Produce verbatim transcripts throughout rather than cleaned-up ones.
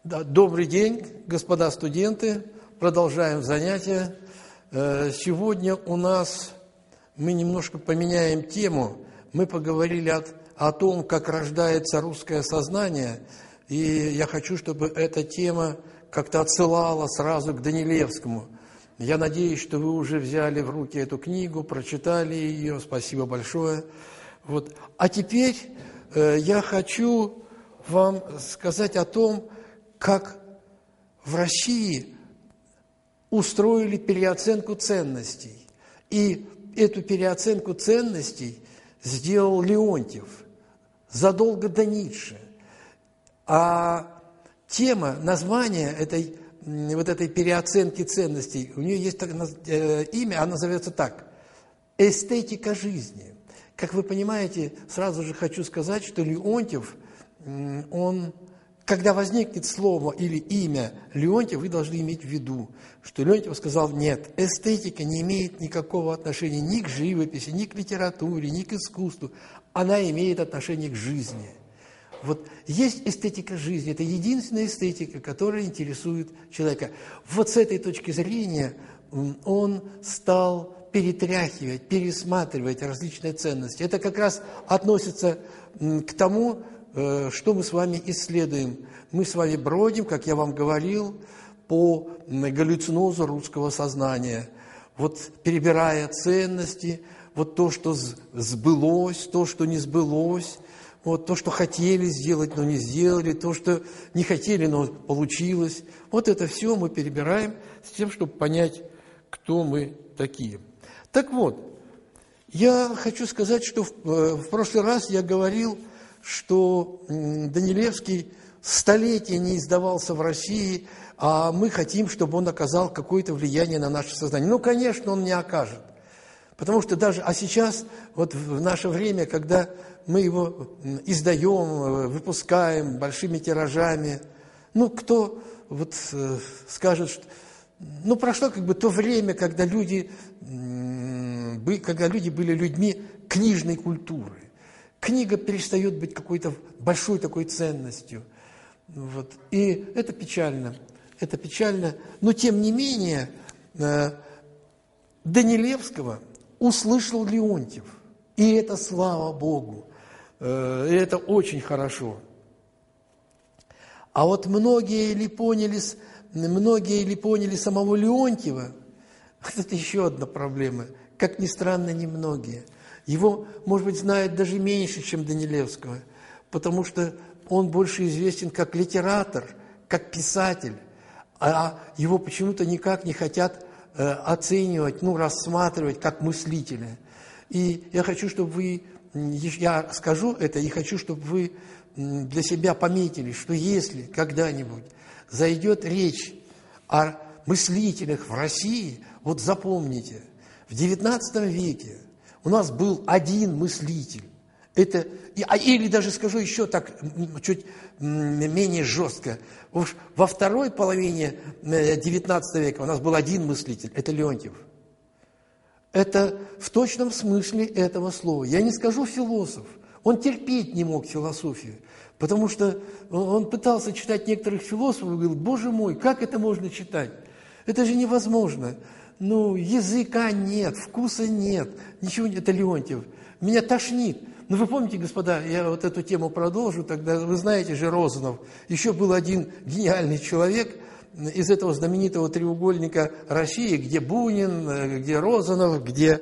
Да, добрый день, господа студенты. Продолжаем занятия. Сегодня у нас мы немножко поменяем тему. Мы поговорили о, о том, как рождается русское сознание, и я хочу, чтобы эта тема как-то отсылала сразу к Данилевскому. Я надеюсь, что вы уже взяли в руки эту книгу, прочитали ее. Спасибо большое. Вот. А теперь э, я хочу вам сказать о том, как в России устроили переоценку ценностей. И эту переоценку ценностей сделал Леонтьев задолго до Ницше. А тема, название этой, вот этой переоценки ценностей, у нее есть имя, она называется так – «Эстетика жизни». Как вы понимаете, сразу же хочу сказать, что Леонтьев, он... Когда возникнет слово или имя Леонтьев, вы должны иметь в виду, что Леонтьев сказал: нет, эстетика не имеет никакого отношения ни к живописи, ни к литературе, ни к искусству. Она имеет отношение к жизни. Вот есть эстетика жизни, это единственная эстетика, которая интересует человека. Вот с этой точки зрения он стал перетряхивать, пересматривать различные ценности. Это как раз относится к тому, что мы с вами исследуем. Мы с вами бродим, как я вам говорил, по галлюцинозу русского сознания, вот перебирая ценности, вот то, что сбылось, то, что не сбылось, вот то, что хотели сделать, но не сделали, то, что не хотели, но получилось. Вот это все мы перебираем с тем, чтобы понять, кто мы такие. Так вот, я хочу сказать, что в, в прошлый раз я говорил, что Данилевский столетия не издавался в России, а мы хотим, чтобы он оказал какое-то влияние на наше сознание. Ну, конечно, он не окажет. Потому что даже, а сейчас, вот в наше время, когда мы его издаем, выпускаем большими тиражами, ну, кто вот скажет, что... Ну, прошло как бы то время, когда люди, когда люди были людьми книжной культуры. Книга перестает быть какой-то большой такой ценностью. Вот. И это печально. Это печально. Но, тем не менее, Данилевского услышал Леонтьев. И это слава Богу. И это очень хорошо. А вот многие ли поняли, многие ли поняли самого Леонтьева? Это еще одна проблема. Как ни странно, немногие. Его, может быть, знают даже меньше, чем Данилевского, потому что он больше известен как литератор, как писатель, а его почему-то никак не хотят э, оценивать, ну, рассматривать как мыслителя. И я хочу, чтобы вы, я скажу это, и хочу, чтобы вы для себя пометили, что если когда-нибудь зайдет речь о мыслителях в России, вот запомните, в девятнадцатом веке у нас был один мыслитель. Это, или даже скажу еще так, чуть менее жестко. Во второй половине девятнадцатого века у нас был один мыслитель. Это Леонтьев. Это в точном смысле этого слова. Я не скажу философ. Он терпеть не мог философию. Потому что он пытался читать некоторых философов и говорил: боже мой, как это можно читать? Это же невозможно. Ну, языка нет, вкуса нет, ничего нет. Это Леонтьев. Меня тошнит. Ну, вы помните, господа, я вот эту тему продолжу, тогда вы знаете же Розанов. Еще был один гениальный человек из этого знаменитого треугольника России, где Бунин, где Розанов, где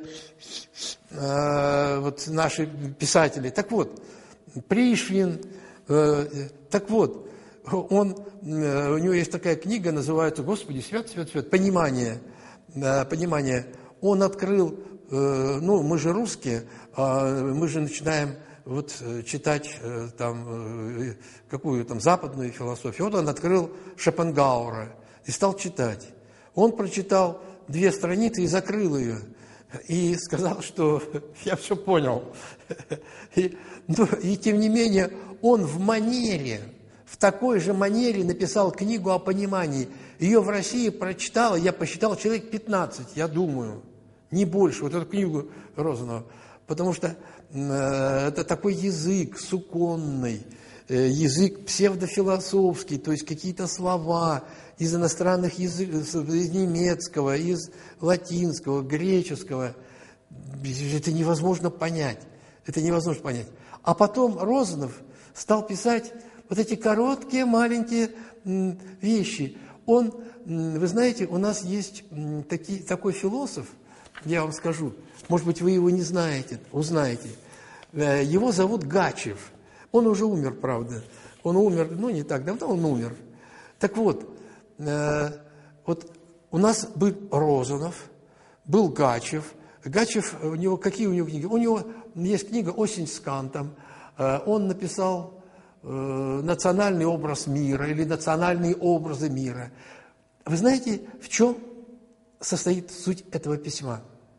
э, вот наши писатели. Так вот, Пришвин, э, так вот, он, э, у него есть такая книга, называется, Господи, свят, свят, свят, «Понимание». Понимание. Он открыл, ну, мы же русские, мы же начинаем вот читать там какую там западную философию. Вот он открыл Шопенгауэра и стал читать. Он прочитал две страницы и закрыл ее. И сказал, что я все понял. И, ну, и тем не менее, он в манере, в такой же манере написал книгу о понимании. Ее в России прочитало, я посчитал, человек пятнадцать, я думаю, не больше, вот эту книгу Розанова. Потому что э, это такой язык суконный, язык псевдофилософский, то есть какие-то слова из иностранных языков, из немецкого, из латинского, греческого. Это невозможно понять. Это невозможно понять. А потом Розанов стал писать вот эти короткие, маленькие вещи. Он, вы знаете, у нас есть таки, такой философ, я вам скажу, может быть, вы его не знаете, узнаете. Его зовут Гачев. Он уже умер, правда. Он умер, ну, не так давно, он умер. Так вот, э, вот у нас был Розанов, был Гачев. Гачев, у него, какие у него книги? У него есть книга «Осень с Кантом». Э, он написал э, «Национальный образ мира» или «Национальные образы мира». Вы знаете, в чем состоит суть этого письма?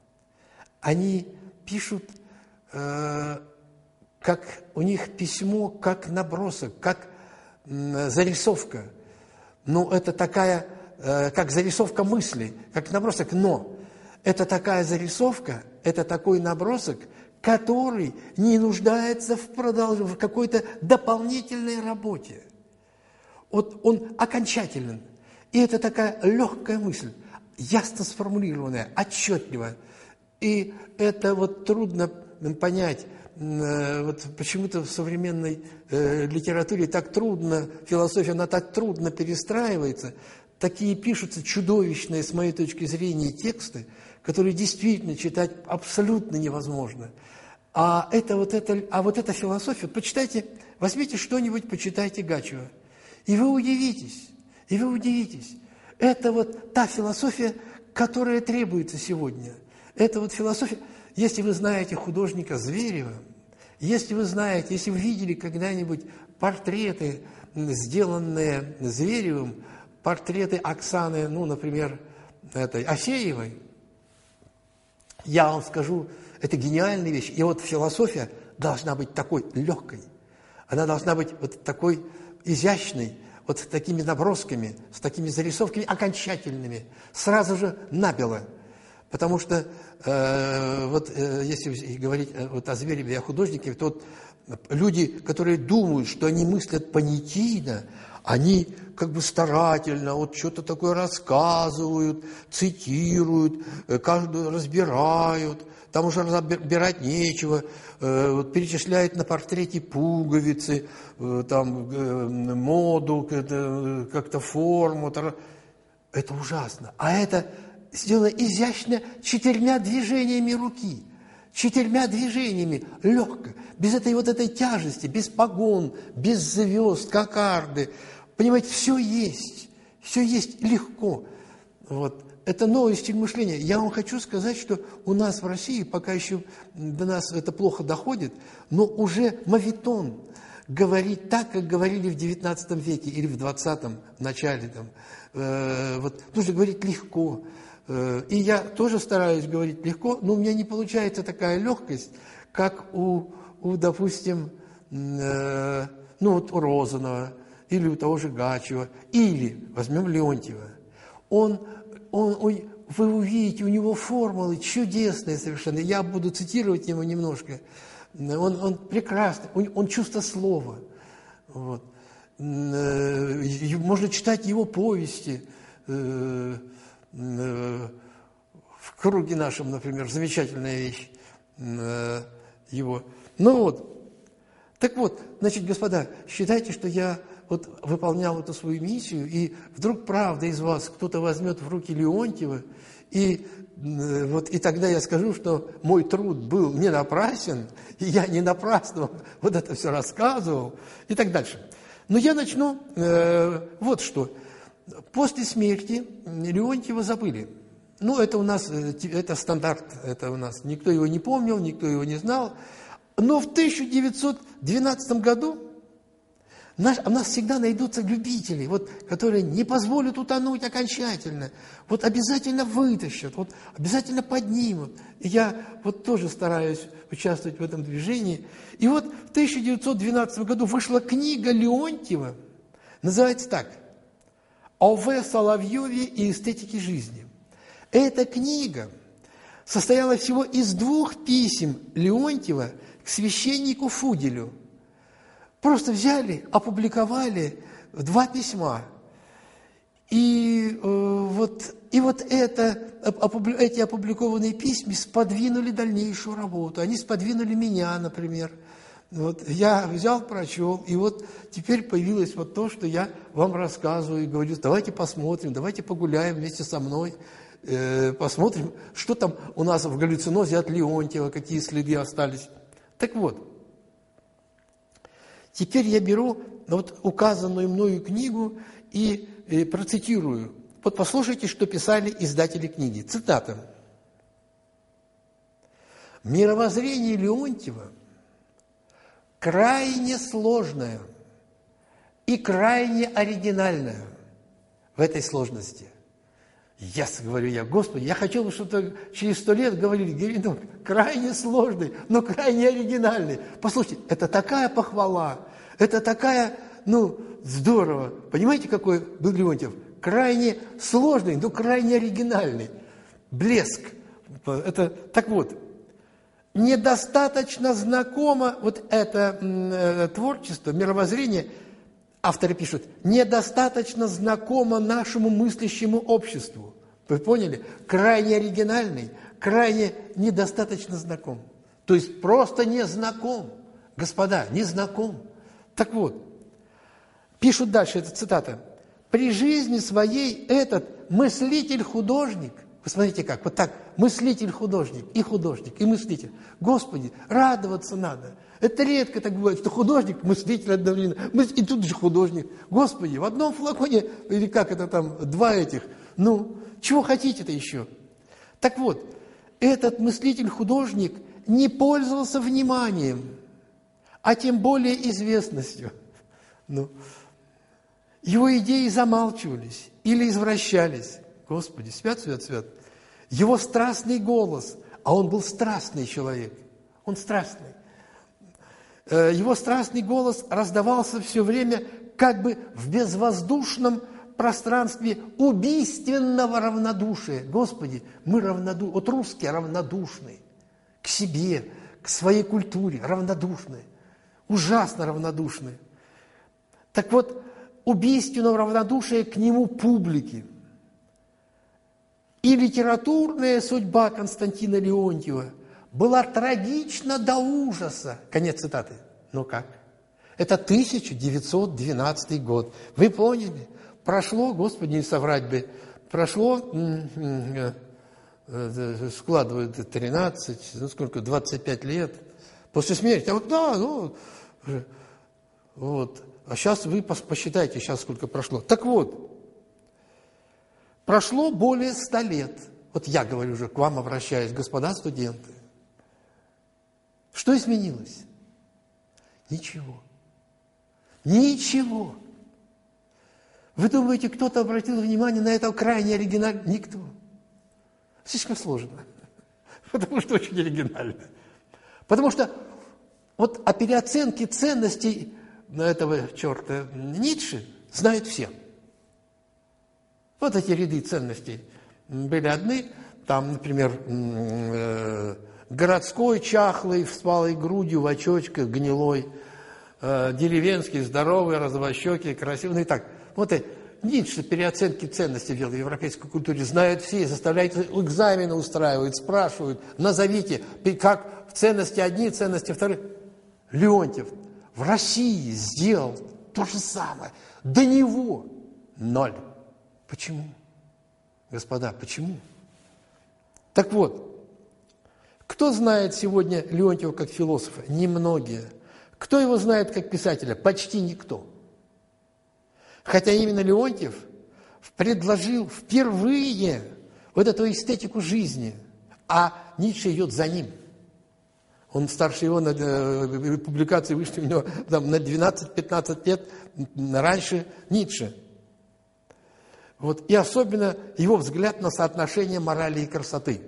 Они пишут... Э, как у них письмо, как набросок, как зарисовка. Ну, это такая, как зарисовка мысли, как набросок, но это такая зарисовка, это такой набросок, который не нуждается в, продолж... в какой-то дополнительной работе. Вот он окончателен. И это такая легкая мысль, ясно сформулированная, отчетливая. И это вот трудно понять. Вот почему-то в современной э, литературе так трудно, философия, она так трудно перестраивается. Такие пишутся чудовищные, с моей точки зрения, тексты, которые действительно читать абсолютно невозможно. А, это, вот это, а вот эта философия, почитайте, возьмите что-нибудь, почитайте Гачева, и вы удивитесь, и вы удивитесь. Это вот та философия, которая требуется сегодня. Это вот философия... Если вы знаете художника Зверева, если вы знаете, если вы видели когда-нибудь портреты, сделанные Зверевым, портреты Оксаны, ну, например, этой Асеевой, я вам скажу, это гениальная вещь. И вот философия должна быть такой легкой, она должна быть вот такой изящной, вот с такими набросками, с такими зарисовками окончательными, сразу же набело. Потому что, э, вот, э, если говорить э, вот о Звереве, о художнике, то вот люди, которые думают, что они мыслят понятийно, они как бы старательно вот что-то такое рассказывают, цитируют, э, каждую разбирают, там уже разбирать нечего, э, вот, перечисляют на портрете пуговицы, э, там, э, моду, э, как-то форму. Это ужасно. А это... сделано изящно четырьмя движениями руки, четырьмя движениями, легко, без этой вот этой тяжести, без погон, без звезд, кокарды. Понимаете, все есть, все есть легко. Вот. Это новый стиль мышления. Я вам хочу сказать, что у нас в России, пока еще до нас это плохо доходит, но уже моветон говорить так, как говорили в девятнадцатом веке или в двадцатом, в начале. Там, э, вот, нужно говорить легко. И я тоже стараюсь говорить легко, но у меня не получается такая легкость, как у, у допустим, э, ну вот у Розанова, или у того же Гачева, или возьмем Леонтьева. Он, он, он, вы увидите, у него формулы чудесные совершенно. Я буду цитировать его немножко. Он, он прекрасный, он, он чувство слова. Вот. Можно читать его повести. В круге нашем, например, замечательная вещь его. Ну вот, так вот, значит, господа, считайте, что я вот выполнял эту свою миссию, и вдруг правда из вас кто-то возьмет в руки Леонтьева, и вот и тогда я скажу, что мой труд был не напрасен, и я не напрасно вот это все рассказывал, и так дальше. Но я начну э, вот что. После смерти Леонтьева забыли. Ну, это у нас, это стандарт, это у нас. Никто его не помнил, никто его не знал. Но в тысяча девятьсот двенадцатом году наш, у нас всегда найдутся любители, вот, которые не позволят утонуть окончательно. Вот обязательно вытащат, вот, обязательно поднимут. И я вот тоже стараюсь участвовать в этом движении. И вот в тысяча девятьсот двенадцатом году вышла книга Леонтьева, называется так: «О В. Соловьеве и эстетике жизни». Эта книга состояла всего из двух писем Леонтьева к священнику Фуделю. Просто взяли, опубликовали два письма. И, э, вот, и вот это, опубли, эти опубликованные письма сподвинули дальнейшую работу. Они сподвинули меня, например. Вот, я взял, прочел, и вот теперь появилось вот то, что я вам рассказываю и говорю: давайте посмотрим, давайте погуляем вместе со мной, э, посмотрим, что там у нас в галлюцинозе от Леонтьева, какие следы остались. Так вот, теперь я беру вот указанную мною книгу и, и процитирую. Вот послушайте, что писали издатели книги. Цитата. «Мировоззрение Леонтьева крайне сложное и крайне оригинальное в этой сложности». Я говорю, я, Господи, я хотел бы, что-то через сто лет говорили, говорили, ну, крайне сложный, но крайне оригинальный. Послушайте, это такая похвала, это такая, ну, здорово. Понимаете, какой был Леонтьев? Крайне сложный, но крайне оригинальный. Блеск. Это, так вот, недостаточно знакомо вот это э, творчество, мировоззрение, авторы пишут, недостаточно знакомо нашему мыслящему обществу. Вы поняли? Крайне оригинальный, крайне недостаточно знаком. То есть просто не знаком. Господа, не знаком. Так вот, пишут дальше, это цитата. «При жизни своей этот мыслитель-художник», вы смотрите как, вот так, мыслитель-художник, и художник, и мыслитель. Господи, радоваться надо. Это редко так бывает, что художник, мыслитель одновременно, и тут же художник. Господи, в одном флаконе, или как это там, два этих, ну, чего хотите-то еще? Так вот, этот мыслитель-художник не пользовался вниманием, а тем более известностью. Ну, его идеи замалчивались или извращались. Господи, свят, свят, свят. Его страстный голос, а он был страстный человек, он страстный. Его страстный голос раздавался все время как бы в безвоздушном пространстве убийственного равнодушия. Господи, мы равнодушны, вот русские равнодушны к себе, к своей культуре, равнодушны, ужасно равнодушны. Так вот, убийственного равнодушия к нему публики. И литературная судьба Константина Леонтьева была трагична до ужаса. Конец цитаты. Ну как? Это тысяча девятьсот двенадцатый год. Вы поняли? Прошло, Господи, не соврать бы, прошло, складывают тринадцать, ну сколько, двадцать пять лет после смерти. А вот да, ну, вот. А сейчас вы посчитайте, сейчас сколько прошло. Так вот, прошло более ста лет. Вот я говорю уже, к вам обращаюсь, господа студенты. Что изменилось? Ничего. Ничего. Вы думаете, кто-то обратил внимание на это крайне оригинально? Никто. Слишком сложно. Потому что очень оригинально. Потому что вот о переоценке ценностей этого черта Ницше знают все. Вот эти ряды ценностей были одни. Там, например, городской, чахлый, с палой грудью, в очочках, гнилой, деревенский, здоровый, развощекий, красивый. Ну и так. Вот и Ницше переоценки ценностей в европейской культуре знают все, заставляют экзамены устраивают, спрашивают, назовите, как в ценности одни, ценности вторые. Леонтьев в России сделал то же самое. До него ноль. Почему? Господа, почему? Так вот, кто знает сегодня Леонтьева как философа? Немногие. Кто его знает как писателя? Почти никто. Хотя именно Леонтьев предложил впервые вот эту эстетику жизни, а Ницше идет за ним. Он старше его, на, э, публикации вышли у него там, на двенадцать-пятнадцать лет раньше Ницше. Вот. И особенно его взгляд на соотношение морали и красоты.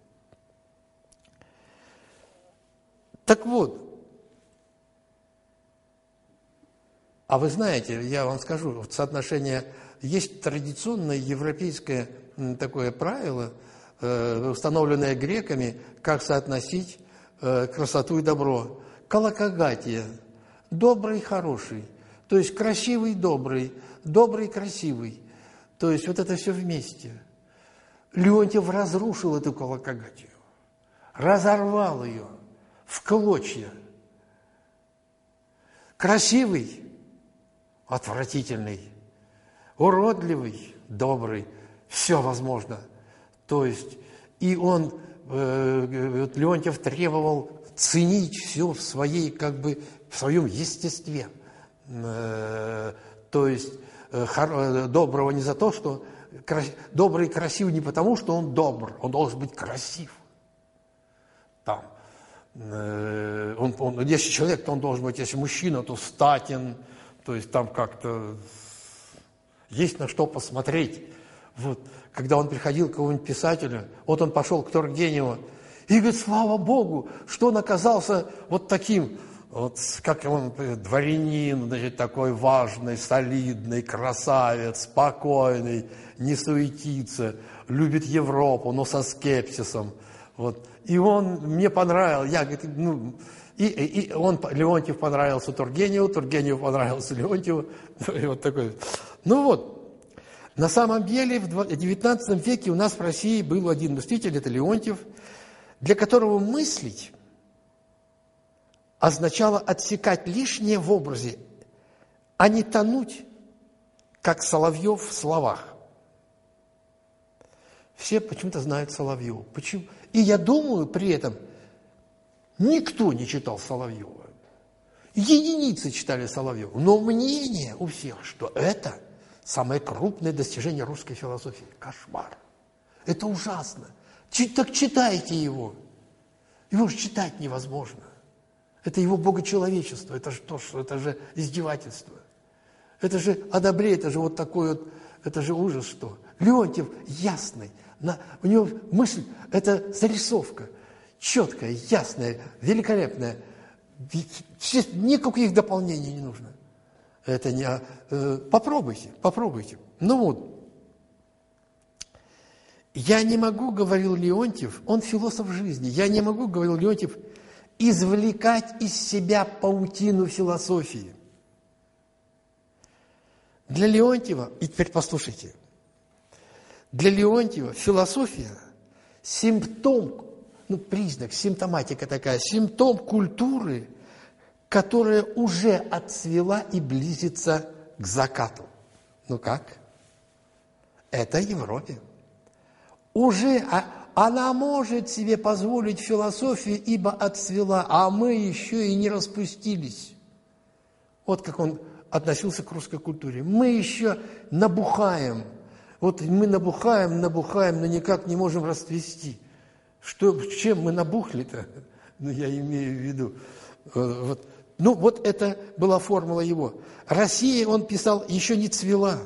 Так вот, а вы знаете, я вам скажу, вот соотношение, есть традиционное европейское такое правило, установленное греками, как соотносить красоту и добро. Колокогатия. добрый, хороший. То есть красивый, добрый, добрый, красивый. То есть вот это все вместе. Леонтьев разрушил эту колокогатию, разорвал ее в клочья. Красивый, отвратительный, уродливый, добрый, все возможно. То есть, и он, э, Леонтьев требовал ценить все в своей, как бы, в своем естестве. Э, то есть, э, хор, доброго не за то, что крас, добрый и красивый не потому, что он добр, он должен быть красив. Там. Э, он, он, если человек, то он должен быть, если мужчина, то статен, то есть там как-то есть на что посмотреть. Вот. Когда он приходил к какому-нибудь писателю, вот он пошел к Тургеневу, и говорит, слава Богу, что он оказался вот таким, вот, как он, дворянин, значит, такой важный, солидный, красавец, спокойный, не суетится, любит Европу, но со скепсисом. Вот. И он мне понравился, я, говорит, ну, и, и он, Леонтьев понравился Тургеневу, Тургенев понравился Леонтьеву, и вот такой. Ну вот. На самом деле в девятнадцатом веке у нас в России был один мыслитель, это Леонтьев, для которого мыслить означало отсекать лишнее в образе, а не тонуть, как Соловьев в словах. Все почему-то знают Соловьева. Почему? И я думаю, при этом никто не читал Соловьева. Единицы читали Соловьева. Но мнение у всех, что это самое крупное достижение русской философии. Кошмар. Это ужасно. Так читайте его. Его же читать невозможно. Это его богочеловечество. Это же то, что это же издевательство. Это же о добре, это же вот такой вот, это же ужас, что. Леонтьев ясный. На, у него мысль, это зарисовка. Четкая, ясная, великолепная. Никаких дополнений не нужно. Это не... Э, попробуйте, попробуйте. Ну вот. Я не могу, говорил Леонтьев, он философ жизни, я не могу, говорил Леонтьев, извлекать из себя паутину философии. Для Леонтьева, и теперь послушайте, для Леонтьева философия – симптом, ну, признак, симптоматика такая, симптом культуры, которая уже отцвела и близится к закату. Ну как? Это Европе. Уже а, она может себе позволить философию, ибо отцвела, а мы еще и не распустились. Вот как он относился к русской культуре. Мы еще набухаем. Вот мы набухаем, набухаем, но никак не можем расцвести. Что, чем мы набухли-то? Ну, я имею в виду. Вот. Ну, вот это была формула его. Россия, он писал, еще не цвела.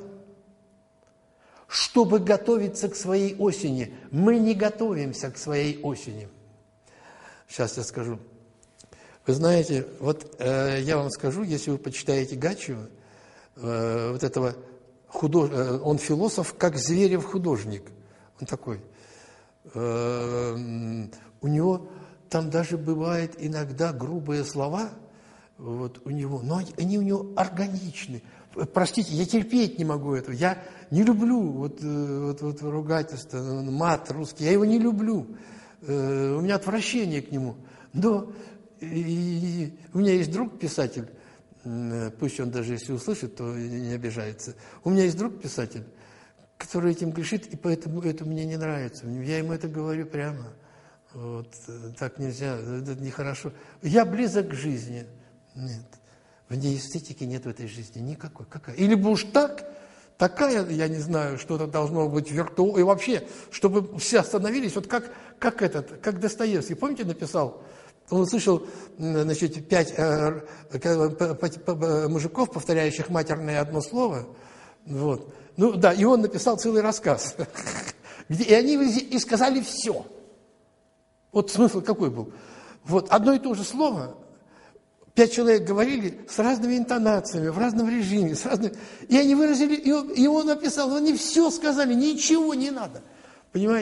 Чтобы готовиться к своей осени. Мы не готовимся к своей осени. Сейчас я скажу. Вы знаете, вот э, я вам скажу, если вы почитаете Гатчева, э, вот этого худож... э, он философ, как Зверев художник. Он такой. Э, у него там даже бывает иногда грубые слова, вот у него, но они у него органичны. Простите, я терпеть не могу этого. Я не люблю вот, вот, вот ругательство, мат русский. Я его не люблю. У меня отвращение к нему. Но и, и, у меня есть друг писатель, пусть он даже если услышит, то не обижается. У меня есть друг писатель, который этим грешит, и поэтому это мне не нравится. Я ему это говорю прямо. Вот, так нельзя, это нехорошо. Я близок к жизни. Нет. Вне эстетики нет в этой жизни никакой. Какая? Или бы уж так, такая, я не знаю, что-то должно быть виртуозно. И вообще, чтобы все остановились, вот как, как этот, как Достоевский, помните, написал? Он услышал, значит, пять э, э, мужиков, повторяющих матерное одно слово. Вот. Ну да, и он написал целый рассказ. Где, и они и сказали все. Вот смысл какой был? Вот одно и то же слово. Пять человек говорили с разными интонациями, в разном режиме, с разными... И они выразили, и он, и он написал, они все сказали, ничего не надо. Понимаете?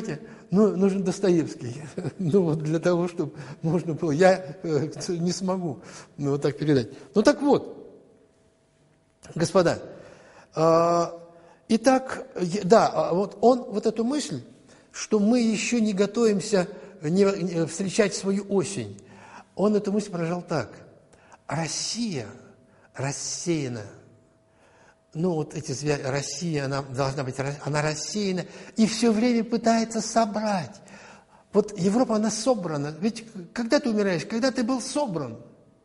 ну, нужен Достоевский. Ну, вот для того, чтобы можно было. Я э, не смогу ну, вот так передать. Ну, так вот, господа, э, итак, да, вот он, вот эту мысль, что мы еще не готовимся не, не, встречать свою осень, он эту мысль прожил так. Россия рассеяна. Ну, вот эти связи, Россия, она должна быть, она рассеяна и все время пытается собрать. Вот Европа, она собрана. Ведь когда ты умираешь, когда ты был собран,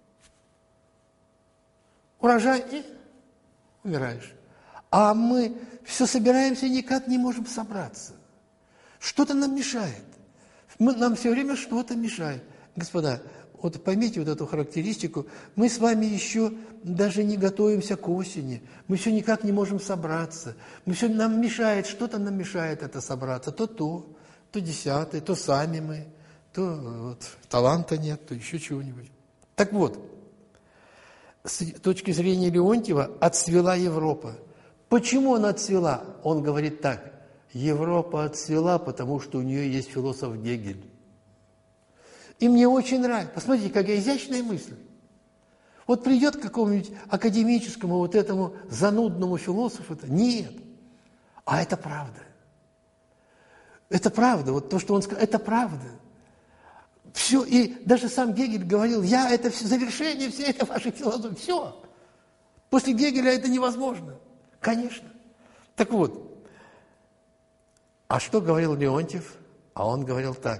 урожай и умираешь. А мы все собираемся и никак не можем собраться. Что-то нам мешает. Мы, нам все время что-то мешает. Господа, вот поймите вот эту характеристику. Мы с вами еще даже не готовимся к осени. Мы все никак не можем собраться. Мы все, нам мешает, что-то нам мешает это собраться. То то, то десятое, то сами мы, то вот, таланта нет, то еще чего-нибудь. Так вот, с точки зрения Леонтьева, отцвела Европа. Почему она отцвела? Он говорит так. Европа отцвела, потому что у нее есть философ Гегель. И мне очень нравится. Посмотрите, какая изящная мысль. Вот придет к какому-нибудь академическому вот этому занудному философу. Нет. А это правда. Это правда. Вот то, что он сказал, это правда. Все. И даже сам Гегель говорил, я это все, завершение всей этой вашей философии. Все. После Гегеля это невозможно. Конечно. Так вот. А что говорил Леонтьев? А он говорил так.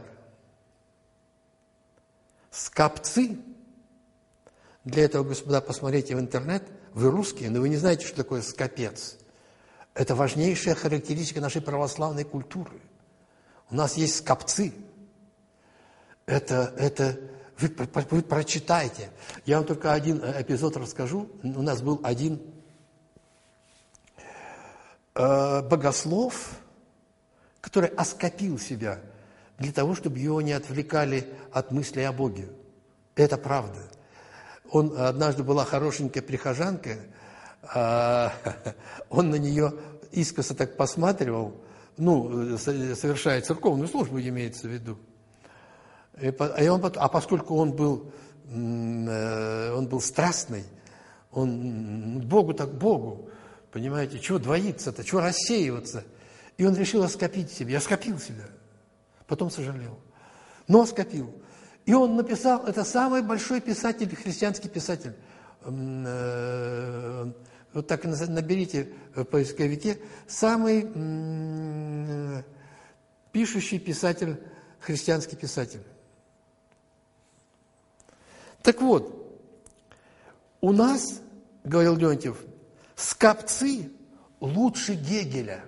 Скопцы, для этого, господа, посмотрите в интернет, вы русские, но вы не знаете, что такое скопец. Это важнейшая характеристика нашей православной культуры. У нас есть скопцы. Это, это вы, вы прочитайте. Я вам только один эпизод расскажу. У нас был один э, богослов, который оскопил себя для того, чтобы его не отвлекали от мыслей о Боге. Это правда. Он, однажды была хорошенькая прихожанка, а, он на нее искоса так посматривал, ну, совершая церковную службу, имеется в виду. И, и он, а поскольку он был, он был страстный, он Богу так Богу, понимаете, чего двоиться-то, чего рассеиваться? И он решил оскопить себя. Я скопил себя. Потом сожалел. Но скопил. И он написал, это самый большой писатель, христианский писатель. Вот так наберите в поисковике. Самый пишущий писатель, христианский писатель. Так вот, у нас, говорил Леонтьев, скопцы лучше Гегеля.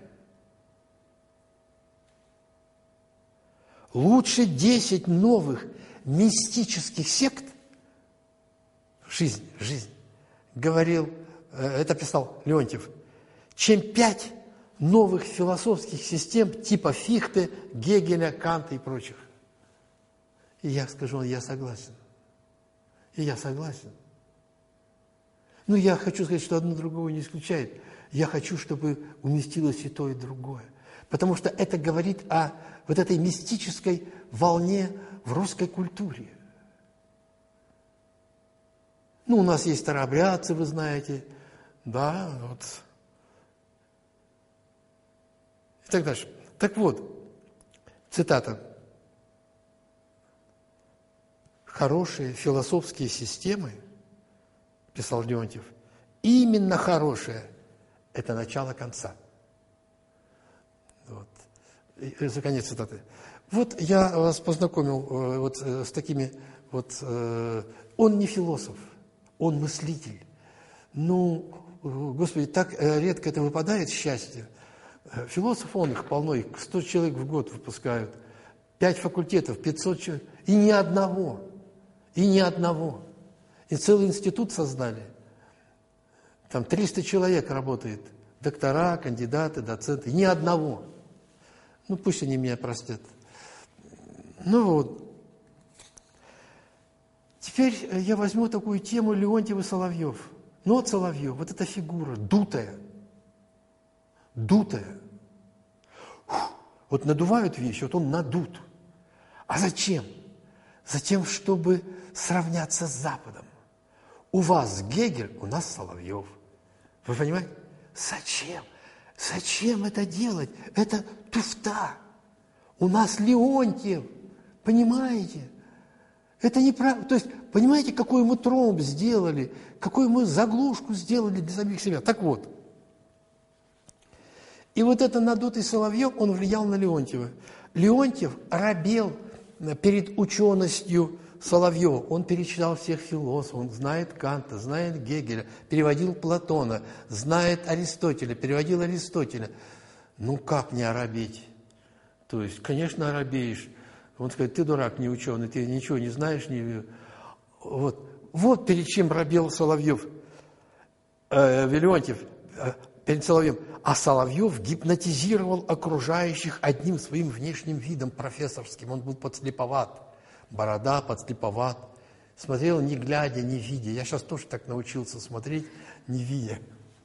Лучше десять новых мистических сект, жизнь, жизнь, говорил, это писал Леонтьев, чем пять новых философских систем типа Фихте, Гегеля, Канта и прочих. И я скажу, я согласен. И я согласен. Но я хочу сказать, что одно другого не исключает. Я хочу, чтобы уместилось и то, и другое. Потому что это говорит о вот этой мистической волне в русской культуре. Ну, у нас есть старообрядцы, вы знаете, да, вот. И так дальше. Так вот, цитата. Хорошие философские системы, писал Леонтьев, именно хорошие – это начало конца. Вот. Это конец цитаты. Вот я вас познакомил вот с такими вот. Он не философ, он мыслитель. Ну, Господи, так редко это выпадает счастье. Философ, он их полно, их сто человек в год выпускают. Пять факультетов, пятьсот человек. И ни одного. И ни одного. И целый институт создали. Там триста человек работает. Доктора, кандидаты, доценты. И ни одного. Ну, пусть они меня простят. Ну вот. Теперь я возьму такую тему Леонтьев и Соловьев. Ну вот Соловьев, вот эта фигура, дутая. Дутая. Вот надувают вещи, вот он надут. А зачем? Затем, чтобы сравняться с Западом. У вас Гегель, у нас Соловьев. Вы понимаете? Зачем? Зачем это делать? Это туфта. У нас Леонтьев. Понимаете? Это неправда. То есть, понимаете, какой мы тромб сделали, какую мы заглушку сделали для самих себя. Так вот. И вот этот надутый Соловьев, он влиял на Леонтьева. Леонтьев робел перед ученостью Соловьева. Он перечитал всех философов, он знает Канта, знает Гегеля, переводил Платона, знает Аристотеля, переводил Аристотеля. Ну, как не оробеть? То есть, конечно, оробеешь. Он скажет, ты дурак, не ученый, ты ничего не знаешь. Не... Вот. вот перед чем робел Соловьев, э, Леонтьев, э, перед Соловьевым. А Соловьев гипнотизировал окружающих одним своим внешним видом профессорским. Он был подслеповат, борода подслеповат. Смотрел не глядя, не видя. Я сейчас тоже так научился смотреть, не видя.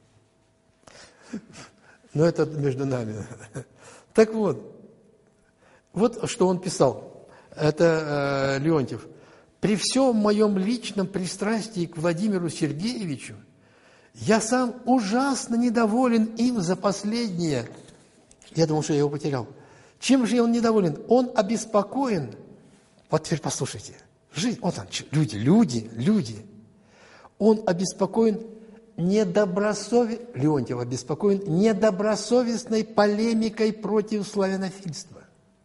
Но это между нами. Так вот, вот что он писал. Это э, Леонтьев. «При всем моем личном пристрастии к Владимиру Сергеевичу я сам ужасно недоволен им за последнее». Я думал, что я его потерял. Чем же он недоволен? Он обеспокоен. Вот теперь послушайте. Жизнь, вот он, люди, люди, люди. Он обеспокоен недобросовестной, Леонтьев обеспокоен недобросовестной полемикой против славянофильства.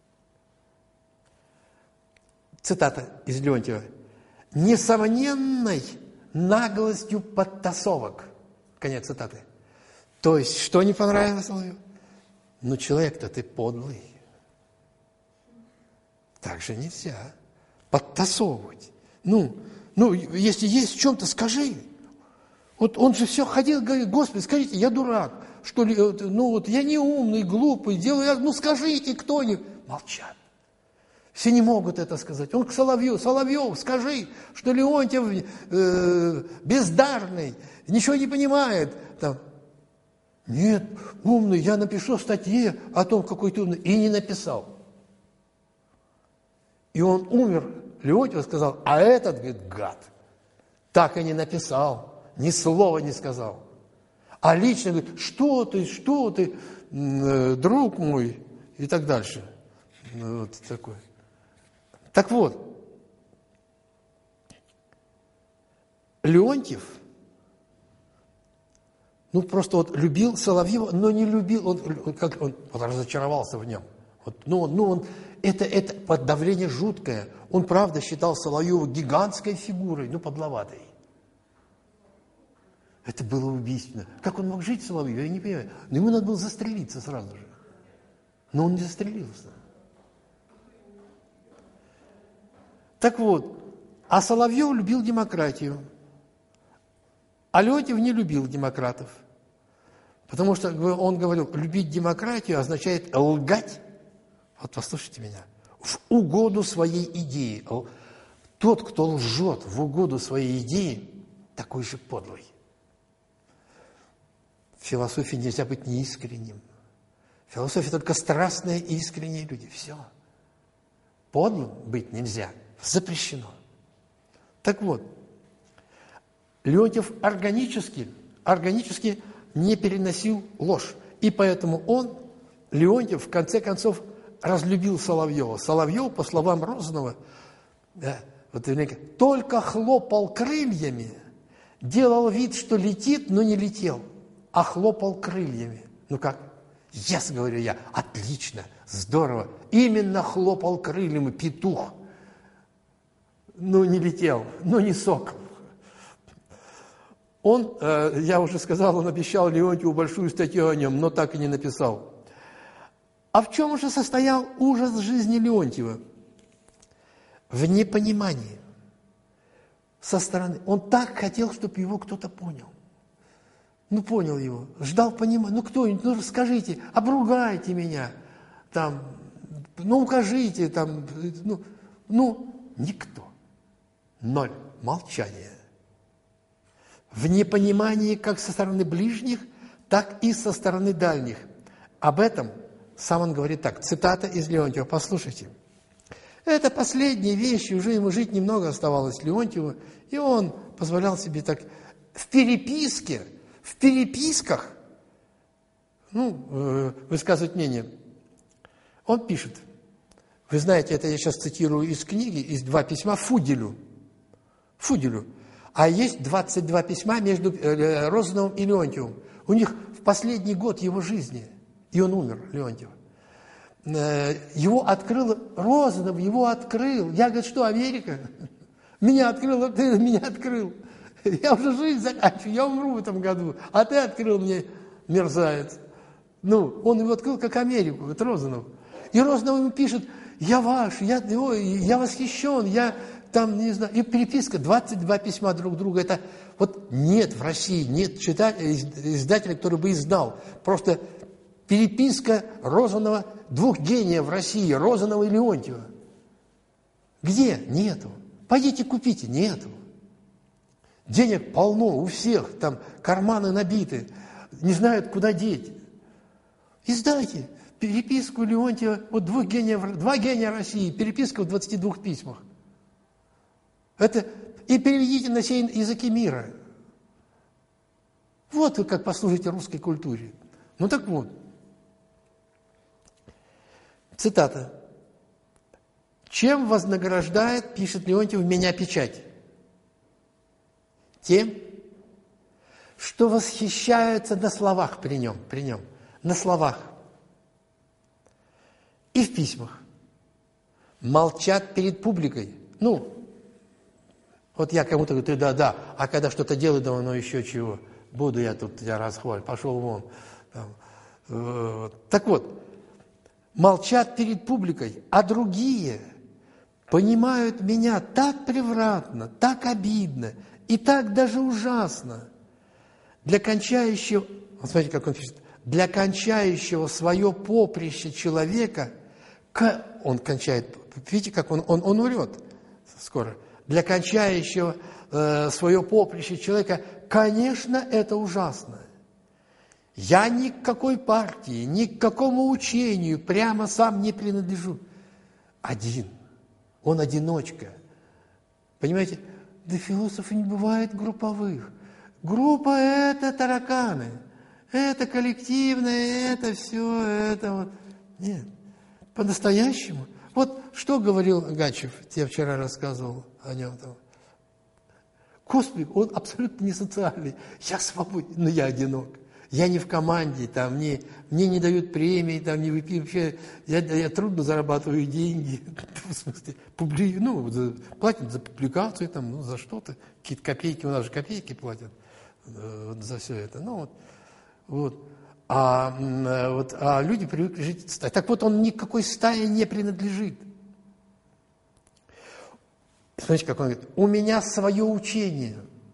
Цитата из Леонтьева. «Несомненной наглостью подтасовок». Конец цитаты. То есть, что не понравилось Соловьеву? Ну, человек-то ты подлый. Так же нельзя. Подтасовывать. Ну, ну, если есть в чем-то, скажи. Вот он же все ходил, говорит, Господи, скажите, я дурак, что ли, ну вот я не умный, глупый, делаю, ну скажите кто-нибудь. Молчат. Все не могут это сказать. Он к Соловью, Соловьев, скажи, что Леонтьев э, бездарный, ничего не понимает. Там. Нет, умный, я напишу в статье о том, какой ты умный. И не написал. И он умер. Леонтьев сказал, а этот, говорит, гад, так и не написал, ни слова не сказал. А лично говорит, что ты, что ты, друг мой, и так дальше. Вот такой. Так вот, Леонтьев, ну просто вот любил Соловьева, но не любил, он, как, он, он разочаровался в нем. Вот, ну, ну он, это, это поддавление жуткое. Он, правда, считал Соловьева гигантской фигурой, ну, подловатой. Это было убийственно. Как он мог жить, Соловьев, я не понимаю. Но ему надо было застрелиться сразу же. Но он не застрелился. Так вот, а Соловьев любил демократию. А Леонтьев не любил демократов. Потому что он говорил, любить демократию означает лгать. Вот послушайте меня. В угоду своей идеи. Тот, кто лжет в угоду своей идеи, такой же подлый. В философии нельзя быть неискренним. В философии только страстные и искренние люди. Все. Подлым быть нельзя. Запрещено. Так вот, Леонтьев органически, органически не переносил ложь. И поэтому он, Леонтьев, в конце концов, разлюбил Соловьева. Соловьев, по словам Розанова, да, вот, только хлопал крыльями, делал вид, что летит, но не летел, а хлопал крыльями. Ну как? Yes, говорю я, отлично, здорово. Именно хлопал крыльями петух. Ну, не летел, ну, не сокол. Он, э, я уже сказал, он обещал Леонтьеву большую статью о нем, но так и не написал. А в чем же состоял ужас жизни Леонтьева? В непонимании со стороны. Он так хотел, чтобы его кто-то понял. Ну, понял его, ждал понимания. Ну, кто-нибудь, ну, расскажите, обругайте меня, там, ну, укажите, там, ну, ну, никто. Ноль. Молчание. В непонимании как со стороны ближних, так и со стороны дальних. Об этом сам он говорит так, цитата из Леонтьева, послушайте. Это последние вещи, уже ему жить немного оставалось Леонтьеву, и он позволял себе так в переписке, в переписках, ну, э, высказывать мнение. Он пишет, вы знаете, это я сейчас цитирую из книги, из два письма Фуделю, Фуделю, а есть двадцать два письма между э, Розановым и Леонтьевым. У них в последний год его жизни, и он умер, Леонтьев. Его открыл Розанов, его открыл. Я, говорю, что, Америка? Меня открыл, ты меня открыл. Я уже жизнь заканчиваю, я умру в этом году, а ты открыл мне, мерзавец. Ну, он его открыл как Америку, это Розанов. И Розанов ему пишет, я ваш, я, ой, я восхищен, я там, не знаю, и переписка, двадцать два письма друг друга. Это вот нет в России, нет читателя, издателя, который бы издал. Просто переписка Розанова, двух гениев в России, Розанова и Леонтьева. Где? Нету. Пойдите купите. Нету. Денег полно у всех, там карманы набиты, не знают, куда деть. Издайте переписку Леонтьева, вот двух гениев, два гения России, переписка в двадцати двух письмах. Это и переведите на все языки мира. Вот вы как послужите русской культуре. Ну так вот. Цитата. «Чем вознаграждает, пишет Леонтьев, меня печать? Тем, что восхищаются на словах при нем, при нем, на словах и в письмах, молчат перед публикой. Ну, вот я кому-то говорю, ты да-да, а когда что-то делаю, думаю, ну еще чего, буду я тут тебя расхвалить, пошел вон». Там, э, так вот, молчат перед публикой, а другие понимают меня так превратно, так обидно и так даже ужасно. Для кончающего, смотрите, как он пишет, для кончающего свое поприще человека, он кончает, видите, как он, он, он умрет скоро, для кончающего э, свое поприще человека, конечно, это ужасно. Я ни к какой партии, ни к какому учению прямо сам не принадлежу. Один. Он одиночка. Понимаете? Да философы не бывает групповых. Группа – это тараканы. Это коллективное, это все, это вот. Нет. По-настоящему. Вот что говорил Гачев, я вчера рассказывал о нем там. Господи, он абсолютно не социальный. Я свободен, но я одинок. Я не в команде, там, мне, мне не дают премии, там, не выпью, вообще, я, я трудно зарабатываю деньги, в смысле, публи, ну, за, платят за публикацию, там, ну, за что-то, какие-то копейки, у нас же копейки платят э, за все это, ну, вот, вот. А, э, вот, а люди привыкли жить в стае. Так вот, он ни к какой стае не принадлежит. Смотрите, как он говорит, у меня свое учение.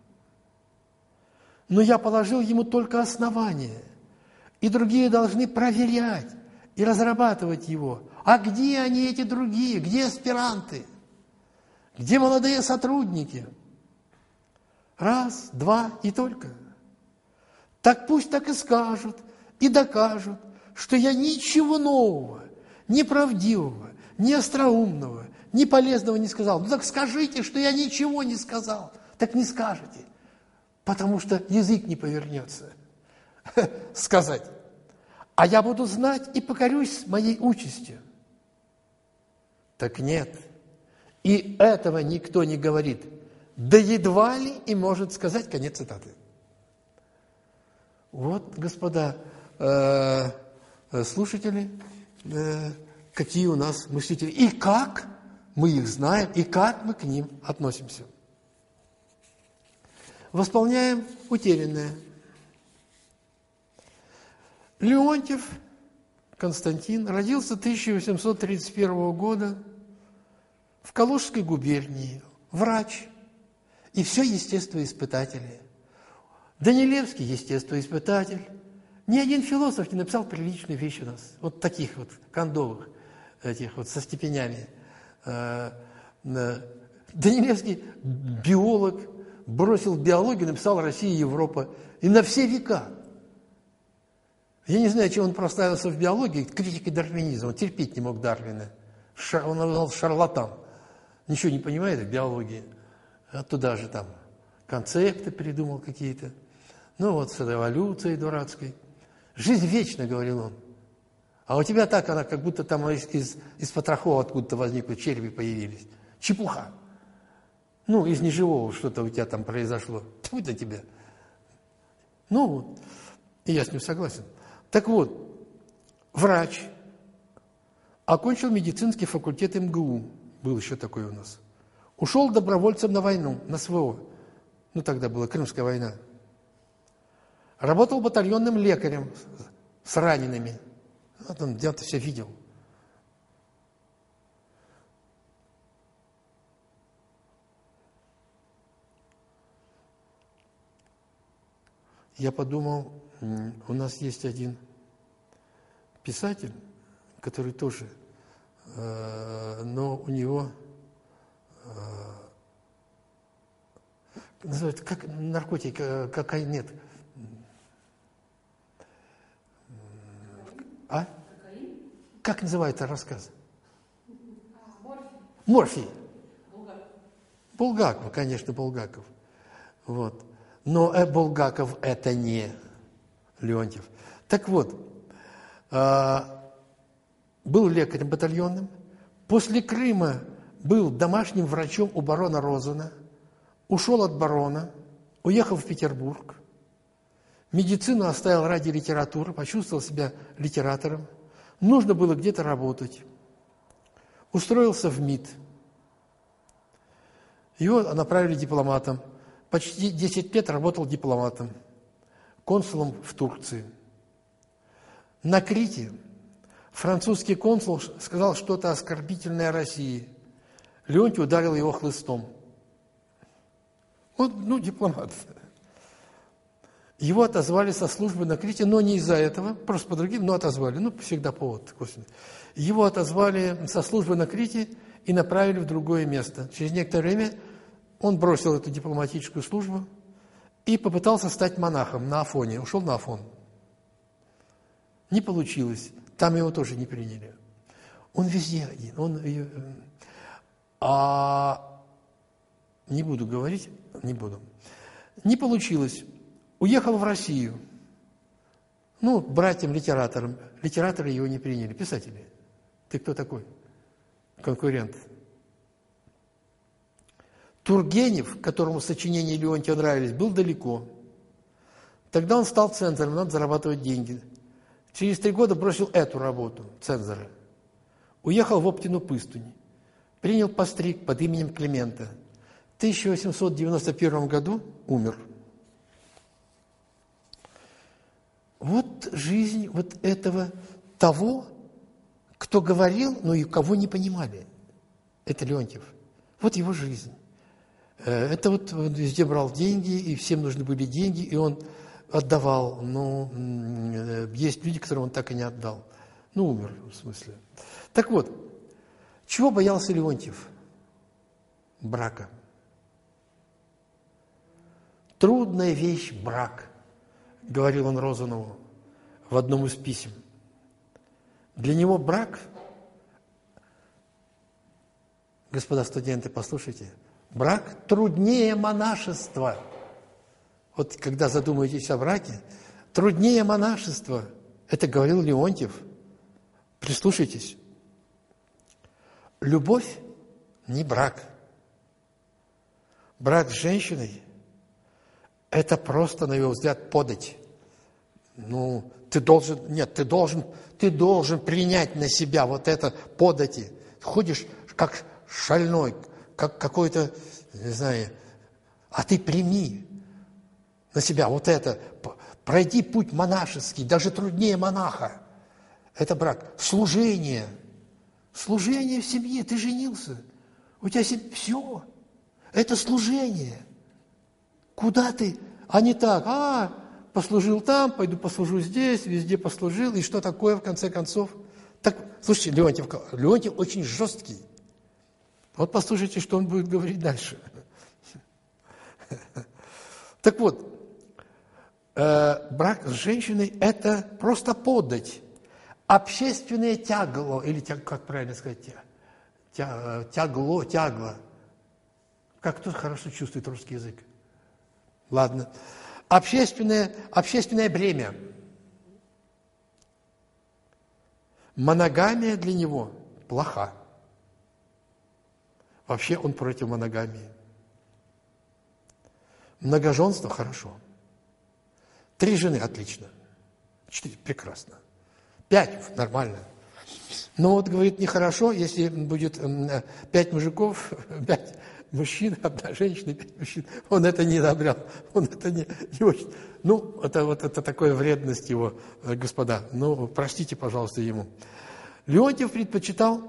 Но я положил ему только основания, и другие должны проверять и разрабатывать его. А где они, эти другие? Где аспиранты? Где молодые сотрудники? Раз, два и только. Так пусть так и скажут, и докажут, что я ничего нового, неправдивого, не остроумного, не полезного не сказал. Ну так скажите, что я ничего не сказал. Так не скажете. Потому что язык не повернется сказать. А я буду знать и покорюсь моей участью. Так нет. И этого никто не говорит. Да едва ли и может сказать, конец цитаты. Вот, господа э, слушатели, э, какие у нас мыслители. И как мы их знаем, и как мы к ним относимся. Восполняем утерянное. Леонтьев Константин родился тысяча восемьсот тридцать первого года в Калужской губернии, врач, и все естествоиспытатели. Данилевский естествоиспытатель. Ни один философ не написал приличную вещь у нас, вот таких вот кондовых, этих вот со степенями. Данилевский биолог, бросил биологию, написал «Россия и Европа». И на все века. Я не знаю, чем он прославился в биологии, критикой дарвинизма. Он терпеть не мог Дарвина. Шар, он был шарлатан. Ничего не понимает в биологии. А туда же там концепты придумал какие-то. Ну вот с эволюцией дурацкой. Жизнь вечна, говорил он. А у тебя так она, как будто там из, из, из потрохова откуда-то возникли, черви появились. Чепуха. Ну, из неживого что-то у тебя там произошло. Тьфу на тебя. Ну, и я с ним согласен. Так вот, врач окончил медицинский факультет эм гэ у. Был еще такой у нас. Ушел добровольцем на войну, на эс вэ о. Ну, тогда была Крымская война. Работал батальонным лекарем с ранеными. Вот он где-то все видел. Я подумал, у нас есть один писатель, который тоже, но у него, называется, как наркотик, какая нет. А? Как называется рассказ? Морфий. Булгаков, конечно, Булгаков. Вот. Но э, Булгаков это не Леонтьев. Так вот, э, был лекарем батальонным. После Крыма был домашним врачом у барона Розена. Ушел от барона, уехал в Петербург. Медицину оставил ради литературы, почувствовал себя литератором. Нужно было где-то работать. Устроился в МИД. Его направили дипломатом. Почти десять лет работал дипломатом, консулом в Турции. На Крите французский консул сказал что-то оскорбительное о России. Леонтий ударил его хлыстом. Он, ну, дипломат. Его отозвали со службы на Крите, но не из-за этого, просто по другим, но отозвали. Ну, всегда повод. Его отозвали со службы на Крите и направили в другое место. Через некоторое время он бросил эту дипломатическую службу и попытался стать монахом на Афоне. Ушел на Афон. Не получилось. Там его тоже не приняли. Он везде один. Он, а не буду говорить, не буду. Не получилось. Уехал в Россию. Ну, братьям-литераторам. Литераторы его не приняли. Писатели. Ты кто такой? Конкурент. Тургенев, которому сочинения Леонтия нравились, был далеко. Тогда он стал цензором, надо зарабатывать деньги. Через три года бросил эту работу, цензора. Уехал в Оптину пустынь. Принял постриг под именем Климента. В тысяча восемьсот девяносто первом году умер. Вот жизнь вот этого того, кто говорил, но и кого не понимали. Это Леонтьев. Вот его жизнь. Это вот он везде брал деньги, и всем нужны были деньги, и он отдавал. Но есть люди, которым он так и не отдал. Ну, умер, в смысле. Так вот, чего боялся Леонтьев? Брака. Трудная вещь брак, говорил он Розанову в одном из писем. Для него брак, господа студенты, послушайте, брак труднее монашества. Вот когда задумаетесь о браке, труднее монашества. Это говорил Леонтьев. Прислушайтесь. Любовь не брак. Брак с женщиной – это просто, на его взгляд, подать. Ну, ты должен, нет, ты должен, ты должен принять на себя вот это подати. Ходишь как шальной, как какой-то, не знаю, а ты прими на себя вот это, пройди путь монашеский, даже труднее монаха. Это брак. Служение. Служение в семье. Ты женился. У тебя семья. Все. Это служение. Куда ты? А не так. А, послужил там, пойду послужу здесь, везде послужил. И что такое, в конце концов? Так, слушайте, Леонтьев, Леонтьев очень жесткий. Вот послушайте, что он будет говорить дальше. Так вот, э, брак с женщиной – это просто подать. Общественное тягло, или тяг, как правильно сказать, тя, тягло, тягло. Как кто хорошо чувствует русский язык? Ладно. Общественное, общественное бремя. Моногамия для него плоха. Вообще он против моногамии. Многоженство – хорошо. Три жены – отлично. Четыре – прекрасно. Пять – нормально. Но вот, говорит, нехорошо, если будет пять мужиков, пять мужчин, одна женщина, пять мужчин. Он это не одобрял. Он это не, не очень... Ну, это вот это такая вредность его, господа. Ну, простите, пожалуйста, ему. Леонтьев предпочитал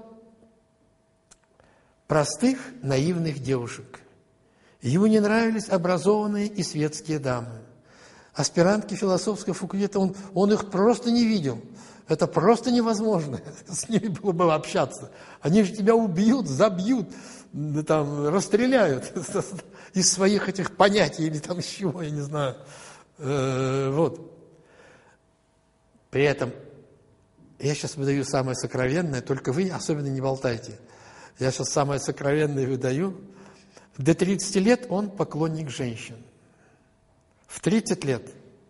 простых, наивных девушек. Ему не нравились образованные и светские дамы. Аспирантки философского факультета, он, он их просто не видел. Это просто невозможно. С ними было бы общаться. Они же тебя убьют, забьют, там, расстреляют из своих этих понятий или там из чего, я не знаю. Э, вот. При этом я сейчас выдаю самое сокровенное, только вы особенно не болтайте. Я сейчас самое сокровенное выдаю. До тридцати лет он поклонник женщин. В тридцать лет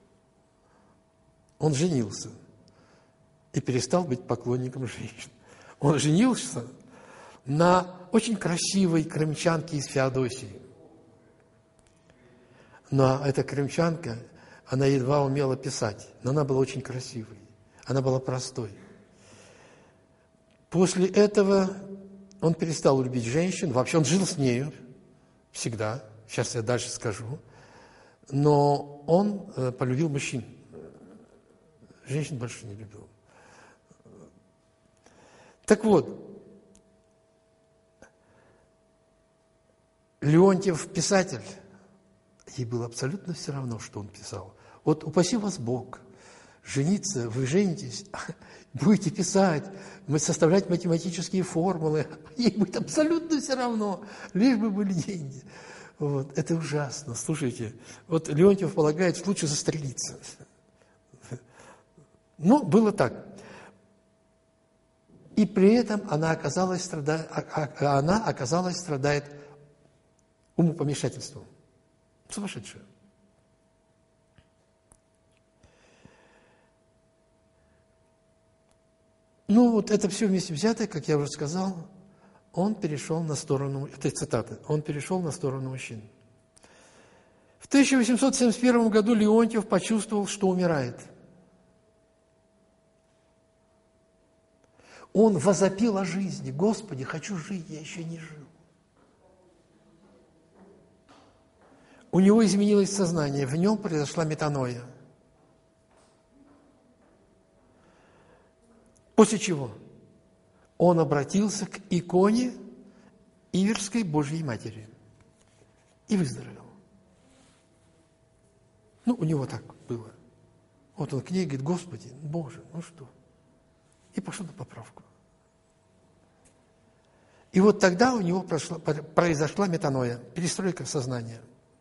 он женился и перестал быть поклонником женщин. Он женился на очень красивой крымчанке из Феодосии. Но эта крымчанка, она едва умела писать, но она была очень красивой, она была простой. После этого он перестал любить женщин, вообще он жил с нею всегда, сейчас я дальше скажу, но он э, полюбил мужчин, женщин больше не любил. Так вот, Леонтьев писатель, ей было абсолютно все равно, что он писал. Вот упаси вас Бог, жениться, вы женитесь, будете писать, составлять математические формулы, ей будет абсолютно все равно, лишь бы были деньги. Вот, это ужасно, слушайте. Вот Леонтьев полагает, лучше застрелиться. Ну, было так. И при этом она оказалась, страда... она оказалась страдает умопомешательством. Сумасшедшая. Ну, вот это все вместе взятое, как я уже сказал, он перешел на сторону, это цитата, он перешел на сторону мужчин. В тысяча восемьсот семьдесят первом году Леонтьев почувствовал, что умирает. Он возопил о жизни. Господи, хочу жить, я еще не жил. У него изменилось сознание, в нем произошла метаноя. После чего он обратился к иконе Иверской Божьей Матери и выздоровел. Ну, у него так было. Вот он к ней говорит, Господи, Боже, ну что? И пошел на поправку. И вот тогда у него прошла, произошла метаноя, перестройка сознания.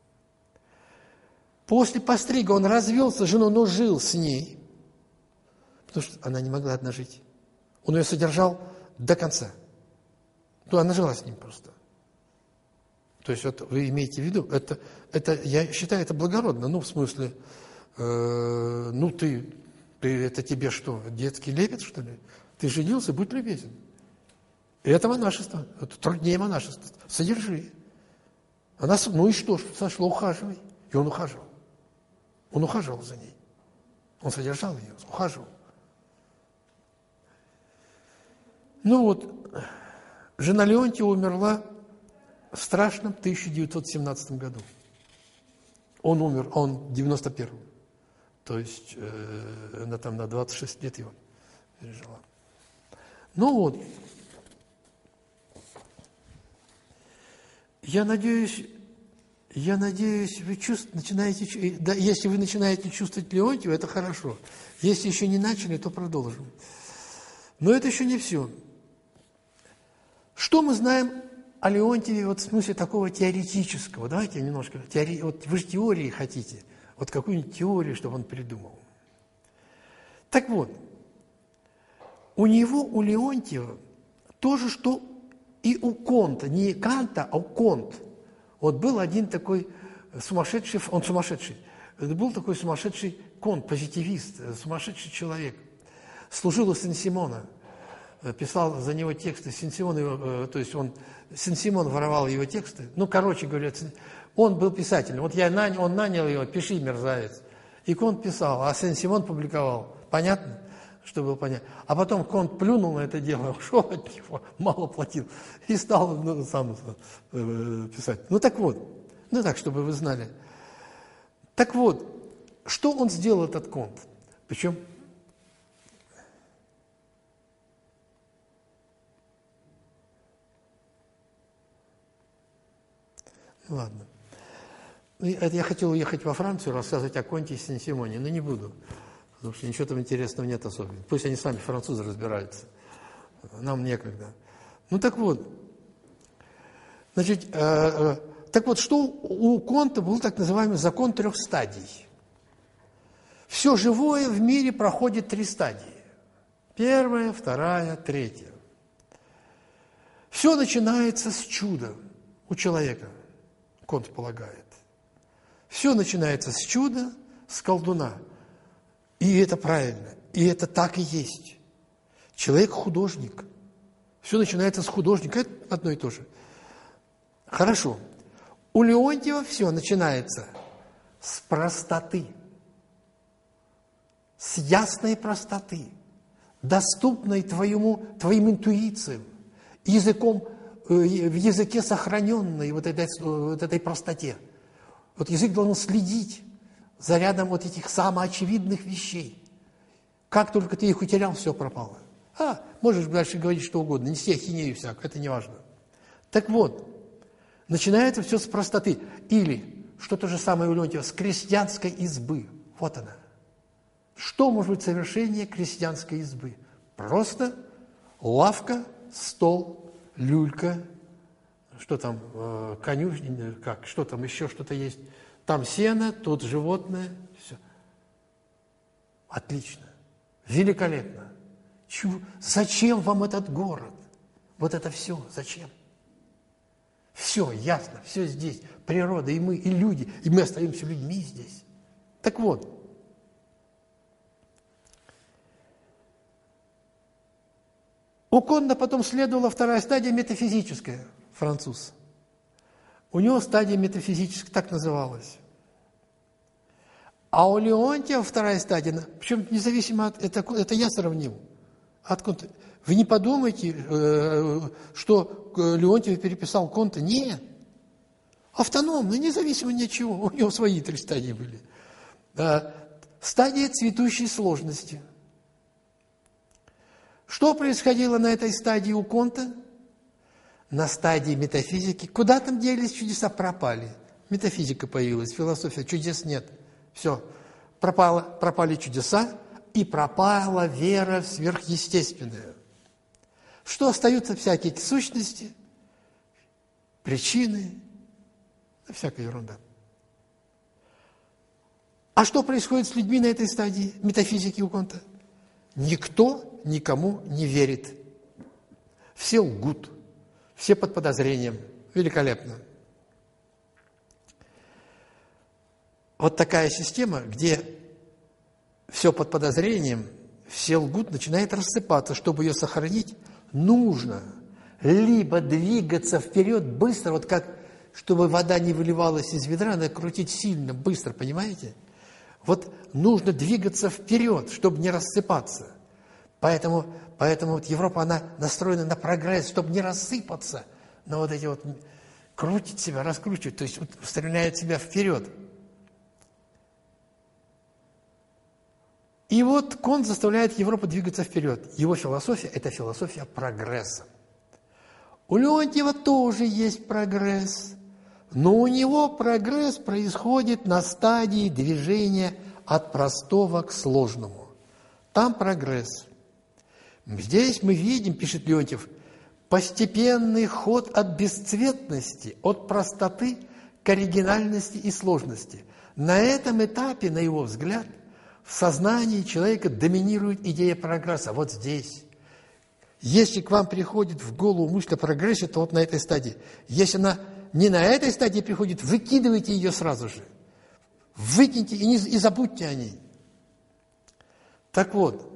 После пострига он развелся с женой, но жил с ней, потому что она не могла одна жить. Он ее содержал до конца. Ну, она жила с ним просто. То есть, вот вы имеете в виду, это, это, я считаю, это благородно. Ну, в смысле, э, ну, ты, ты, это тебе что, детский лепет, что ли? Ты женился, будь любезен. И это монашество, это труднее монашество. Содержи. Она, ну и что, сошло, ухаживай. И он ухаживал. Он ухаживал за ней. Он содержал ее, ухаживал. Ну вот, жена Леонтьева умерла в страшном тысяча девятьсот семнадцатом году. Он умер, он в девяносто первом. То есть, э, она там на двадцать шесть лет его пережила. Ну вот, я надеюсь, я надеюсь, вы чувств, начинаете, да, если вы начинаете чувствовать Леонтьева, это хорошо. Если еще не начали, то продолжим. Но это еще не все. Что мы знаем о Леонтьеве вот в смысле такого теоретического? Давайте немножко, теори... вот вы же теории хотите. Вот какую-нибудь теорию, чтобы он придумал. Так вот, у него, у Леонтьева, то же, что и у Конта. Не Канта, а у Конт. Вот был один такой сумасшедший, он сумасшедший, был такой сумасшедший Конт, позитивист, сумасшедший человек. Служил у Сен-Симона, писал за него тексты. Сен-Симон его, то есть он, Сен-Симон воровал его тексты. Ну, короче говоря, он был писателем. Вот я нанял, он нанял его, пиши, мерзавец. И Конт писал, а Сен-Симон публиковал. Понятно? Что было понятно. А потом Конт плюнул на это дело, ушел от него, мало платил, и стал ну, сам э, писать. Ну так вот, ну так, чтобы вы знали. Так вот, что он сделал, этот Конт? Причем, ну ладно. Это я хотел уехать во Францию, рассказывать о Конте и Сен-Симоне, но не буду. Потому что ничего там интересного нет особенно. Пусть они сами, французы, разбираются. Нам некогда. Ну так вот. Значит, э, э, так вот, что у Конта был так называемый закон трех стадий. Все живое в мире проходит три стадии. Первая, вторая, третья. Все начинается с чуда у человека, Конт полагает. Все начинается с чуда, с колдуна. И это правильно, и это так и есть. Человек художник. Все начинается с художника, это одно и то же. Хорошо. У Леонтьева все начинается с простоты, с ясной простоты, доступной твоему, твоим интуициям, языком, в языке сохраненной вот этой, вот этой простоте. Вот язык должен следить за рядом вот этих самоочевидных вещей. Как только ты их утерял, все пропало. А, можешь дальше говорить что угодно, неси ахинею всякую, это не важно. Так вот, начинается все с простоты. Или, что то же самое у Леонтьева, с крестьянской избы. Вот она. Что может быть совершение крестьянской избы? Просто лавка, стол, люлька, что там, э, конюшня, как, что там, еще что-то есть. Там сено, тут животное, все. Отлично, великолепно. Чего? Зачем вам этот город? Вот это все, зачем? Все ясно, все здесь. Природа, и мы, и люди, и мы остаемся людьми здесь. Так вот, у Конта потом следовала вторая стадия метафизическая, француз. У него стадия метафизическая так называлась. А у Леонтьева вторая стадия, причем независимо от... Это, это я сравнил. От Конта. Вы не подумайте, что Леонтьев переписал Конта. Нет. Автономно, независимо ни от чего. У него свои три стадии были. Стадия цветущей сложности. Что происходило на этой стадии у Конта? На стадии метафизики. Куда там делись чудеса? Пропали. Метафизика появилась, философия, чудес нет. Все. Пропало, пропали чудеса, и пропала вера в сверхъестественное. Что остаются? Всякие сущности, причины, всякая ерунда. А что происходит с людьми на этой стадии метафизики у Конта? Никто никому не верит. Все лгут. Все под подозрением. Великолепно. Вот такая система, где все под подозрением, все лгут, начинает рассыпаться. Чтобы ее сохранить, нужно либо двигаться вперед быстро, вот как, чтобы вода не выливалась из ведра, надо крутить сильно, быстро, понимаете? Вот нужно двигаться вперед, чтобы не рассыпаться. Поэтому, поэтому вот Европа, она настроена на прогресс, чтобы не рассыпаться, но вот эти вот крутит себя, раскручивает, то есть вот стреляет себя вперед. И вот Конт заставляет Европу двигаться вперед. Его философия – это философия прогресса. У Леонтьева тоже есть прогресс, но у него прогресс происходит на стадии движения от простого к сложному. Там прогресс. Здесь мы видим, пишет Леонтьев, постепенный ход от бесцветности, от простоты к оригинальности и сложности. На этом этапе, на его взгляд, в сознании человека доминирует идея прогресса. Вот здесь. Если к вам приходит в голову мысль о прогрессе, то вот на этой стадии. Если она не на этой стадии приходит, выкидывайте ее сразу же. Выкиньте и, не, и забудьте о ней. Так вот,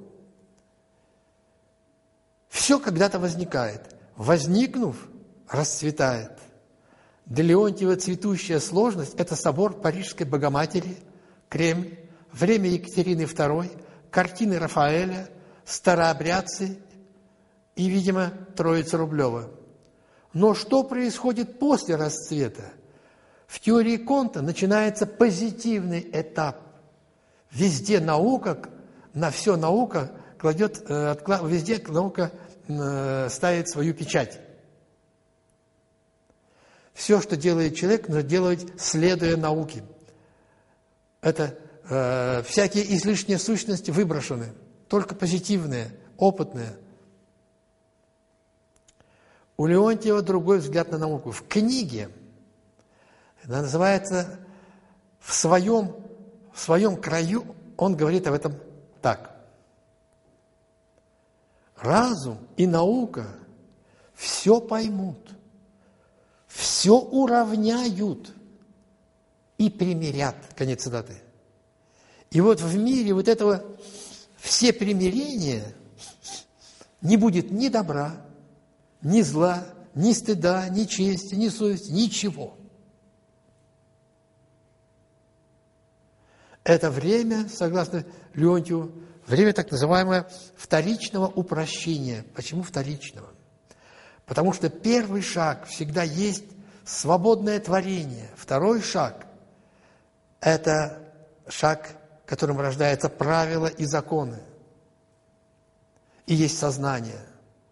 все когда-то возникает. Возникнув, расцветает. Для Леонтьева цветущая сложность – это собор Парижской Богоматери, Кремль, время Екатерины второй, картины Рафаэля, старообрядцы и, видимо, Троица Рублева. Но что происходит после расцвета? В теории Конта начинается позитивный этап. Везде наука, на все наука кладет, везде наука ставит свою печать. Все, что делает человек, нужно делать, следуя науке. Это э, всякие излишние сущности выброшены, только позитивные, опытные. У Леонтьева другой взгляд на науку. В книге, она называется «В своем, в своем краю», он говорит об этом так. Разум и наука все поймут, все уравняют и примирят. Конец цитаты. И вот в мире вот этого все примирения не будет ни добра, ни зла, ни стыда, ни чести, ни совести, ничего. Это время, согласно Леонтьеву, время так называемое вторичного упрощения. Почему вторичного? Потому что первый шаг всегда есть свободное творение. Второй шаг – это шаг, которым рождаются правила и законы. И есть сознание.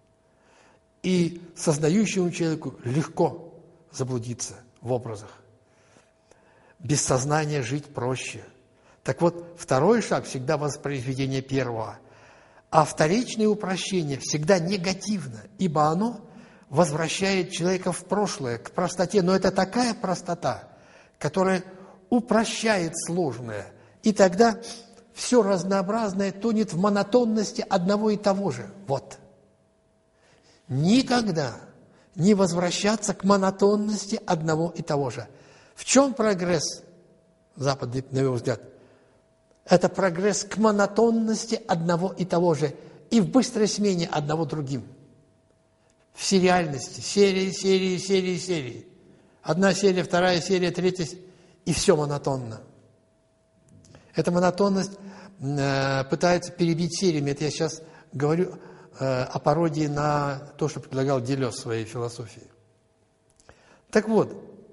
И сознающему человеку легко заблудиться в образах. Без сознания жить проще. Так вот, второй шаг всегда воспроизведение первого. А вторичное упрощение всегда негативно, ибо оно возвращает человека в прошлое, к простоте. Но это такая простота, которая упрощает сложное. И тогда все разнообразное тонет в монотонности одного и того же. Вот. Никогда не возвращаться к монотонности одного и того же. В чем прогресс западный, на его взгляд? Это прогресс к монотонности одного и того же и в быстрой смене одного другим. В сериальности, серии, серии, серии, серии. Одна серия, вторая серия, третья, и все монотонно. Эта монотонность э, пытается перебить сериями. Это я сейчас говорю э, о пародии на то, что предлагал Делез в своей философии. Так вот,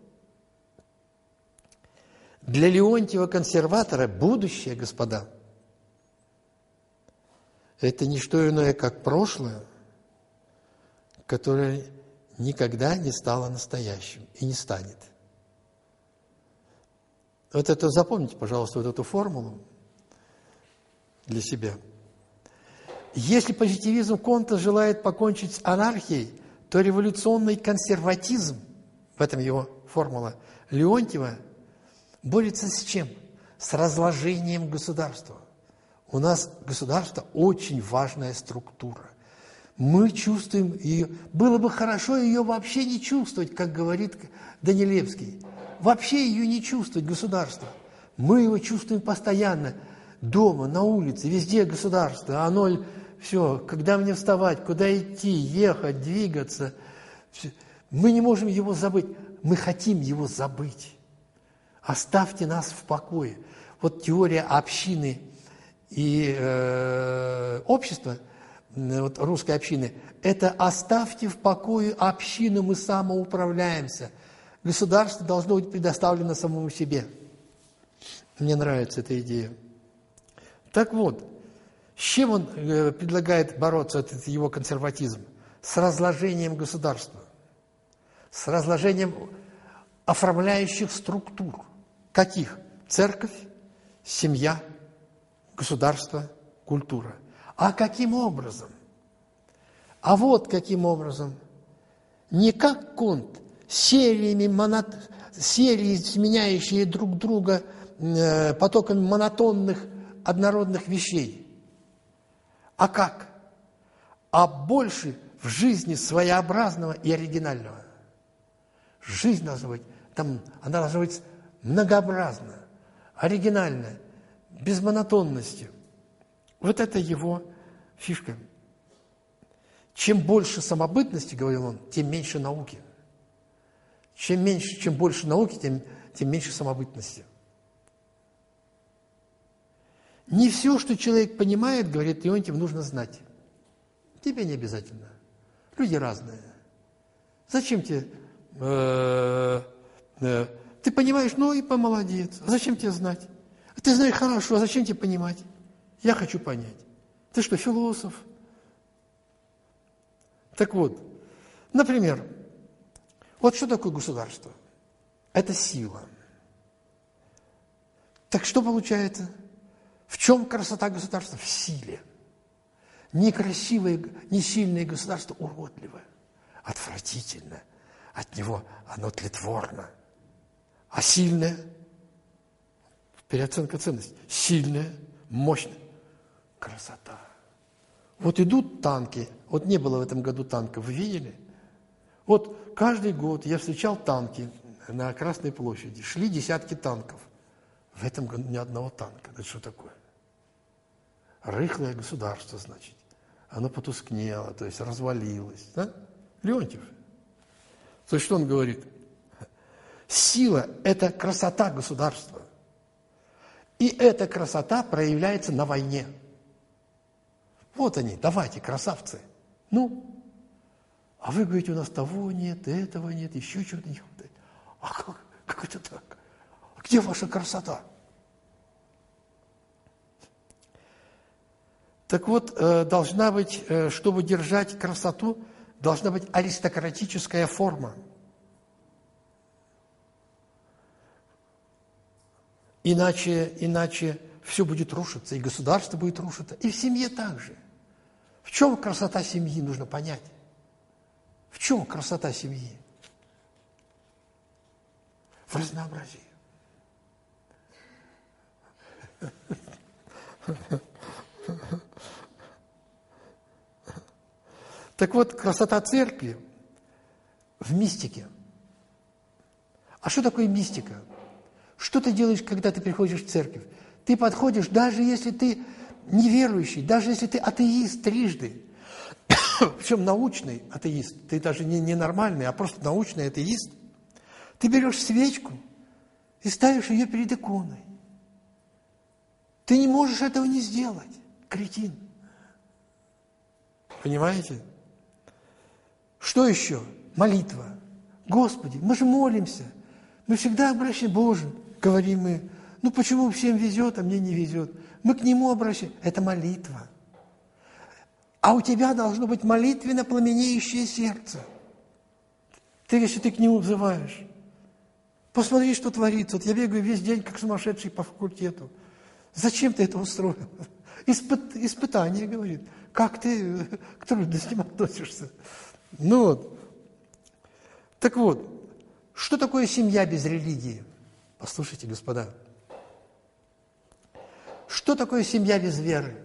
для Леонтьева консерватора будущее, господа, это не что иное, как прошлое, которое никогда не стало настоящим и не станет. Вот это запомните, пожалуйста, вот эту формулу для себя. Если позитивизм Конта желает покончить с анархией, то революционный консерватизм, в этом его формула, Леонтьева, борется с чем? С разложением государства. У нас государство очень важная структура. Мы чувствуем ее. Было бы хорошо ее вообще не чувствовать, как говорит Данилевский. Вообще ее не чувствовать, государство. Мы его чувствуем постоянно. Дома, на улице, везде государство. Оно все, когда мне вставать, куда идти, ехать, двигаться. Все. Мы не можем его забыть. Мы хотим его забыть. Оставьте нас в покое. Вот теория общины и э, общества, вот русской общины, это оставьте в покое общину, мы самоуправляемся. Государство должно быть предоставлено самому себе. Мне нравится эта идея. Так вот, с чем он э, предлагает бороться, этот его консерватизм? С разложением государства, с разложением оформляющих структур. Каких? Церковь, семья, государство, культура. А каким образом? А вот каким образом. Не как Конт, сериями, монот... серии, сменяющие друг друга э, потоками монотонных, однородных вещей. А как? А больше в жизни своеобразного и оригинального. Жизнь должна быть, там, она должна быть многообразна, оригинальная, без монотонности. Вот это его фишка. Чем больше самобытности, говорил он, тем меньше науки. Чем меньше, чем больше науки, тем, тем меньше самобытности. Не все, что человек понимает, говорит Леонтьев, нужно знать. Тебе не обязательно. Люди разные. Зачем тебе... Э, э, ты понимаешь, ну и помолодец. Зачем тебе знать? Ты знаешь хорошо, а зачем тебе понимать? Я хочу понять. Ты что, философ? Так вот, например, вот что такое государство? Это сила. Так что получается? В чем красота государства? В силе. Некрасивое, не сильное государство уродливое, отвратительно. От него оно тлетворно. А сильное – переоценка ценностей. Сильное, мощное – красота. Вот идут танки. Вот не было в этом году танков. Вы видели? Вот каждый год я встречал танки на Красной площади. Шли десятки танков. В этом году ни одного танка. Это что такое? Рыхлое государство, значит. Оно потускнело, то есть развалилось. Да? Леонтьев. То есть что он говорит? Сила – это красота государства. И эта красота проявляется на войне. Вот они, давайте, красавцы. Ну, а вы говорите, у нас того нет, этого нет, еще чего-то не хватает. А как, как это так? Где ваша красота? Так вот, должна быть, чтобы держать красоту, должна быть аристократическая форма. Иначе, иначе все будет рушиться, и государство будет рушиться, и в семье также. В чем красота семьи, нужно понять. В чем красота семьи? В разнообразии. Так вот, красота церкви в мистике. А что такое мистика? Что ты делаешь, когда ты приходишь в церковь? Ты подходишь, даже если ты неверующий, даже если ты атеист трижды, причем научный атеист, ты даже не, не нормальный, а просто научный атеист, ты берешь свечку и ставишь ее перед иконой. Ты не можешь этого не сделать, кретин. Понимаете? Что еще? Молитва. Господи, мы же молимся. Мы всегда обращаемся, Боже, говорим мы, ну почему всем везет, а мне не везет? Мы к Нему обращаемся. Это молитва. А у тебя должно быть молитвенно пламенеющее сердце. Ты, если ты к Нему взываешь, посмотри, что творится. Вот я бегаю весь день, как сумасшедший по факультету. Зачем ты это устроил? Испыт, испытание, говорит. Как ты к трудностям относишься? Ну вот. Так вот, что такое семья без религии? Послушайте, господа. Что такое семья без веры?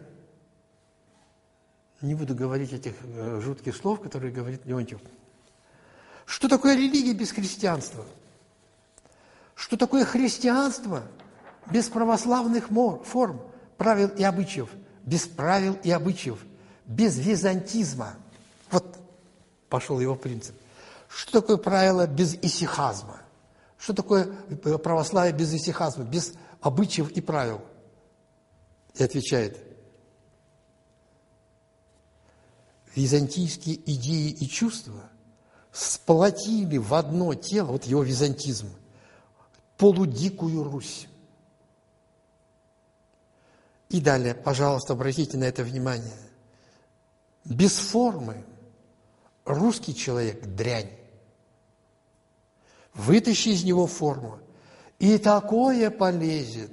Не буду говорить этих жутких слов, которые говорит Леонтьев. Что такое религия без христианства? Что такое христианство без православных форм, правил и обычаев? Без правил и обычаев, без византизма. Вот пошел его принцип. Что такое правило без исихазма? Что такое православие без исихазма, без обычаев и правил? И отвечает: византийские идеи и чувства сплотили в одно тело, вот его византизм, полудикую Русь. И далее, пожалуйста, обратите на это внимание. Без формы русский человек – дрянь. Вытащи из него форму, и такое полезет.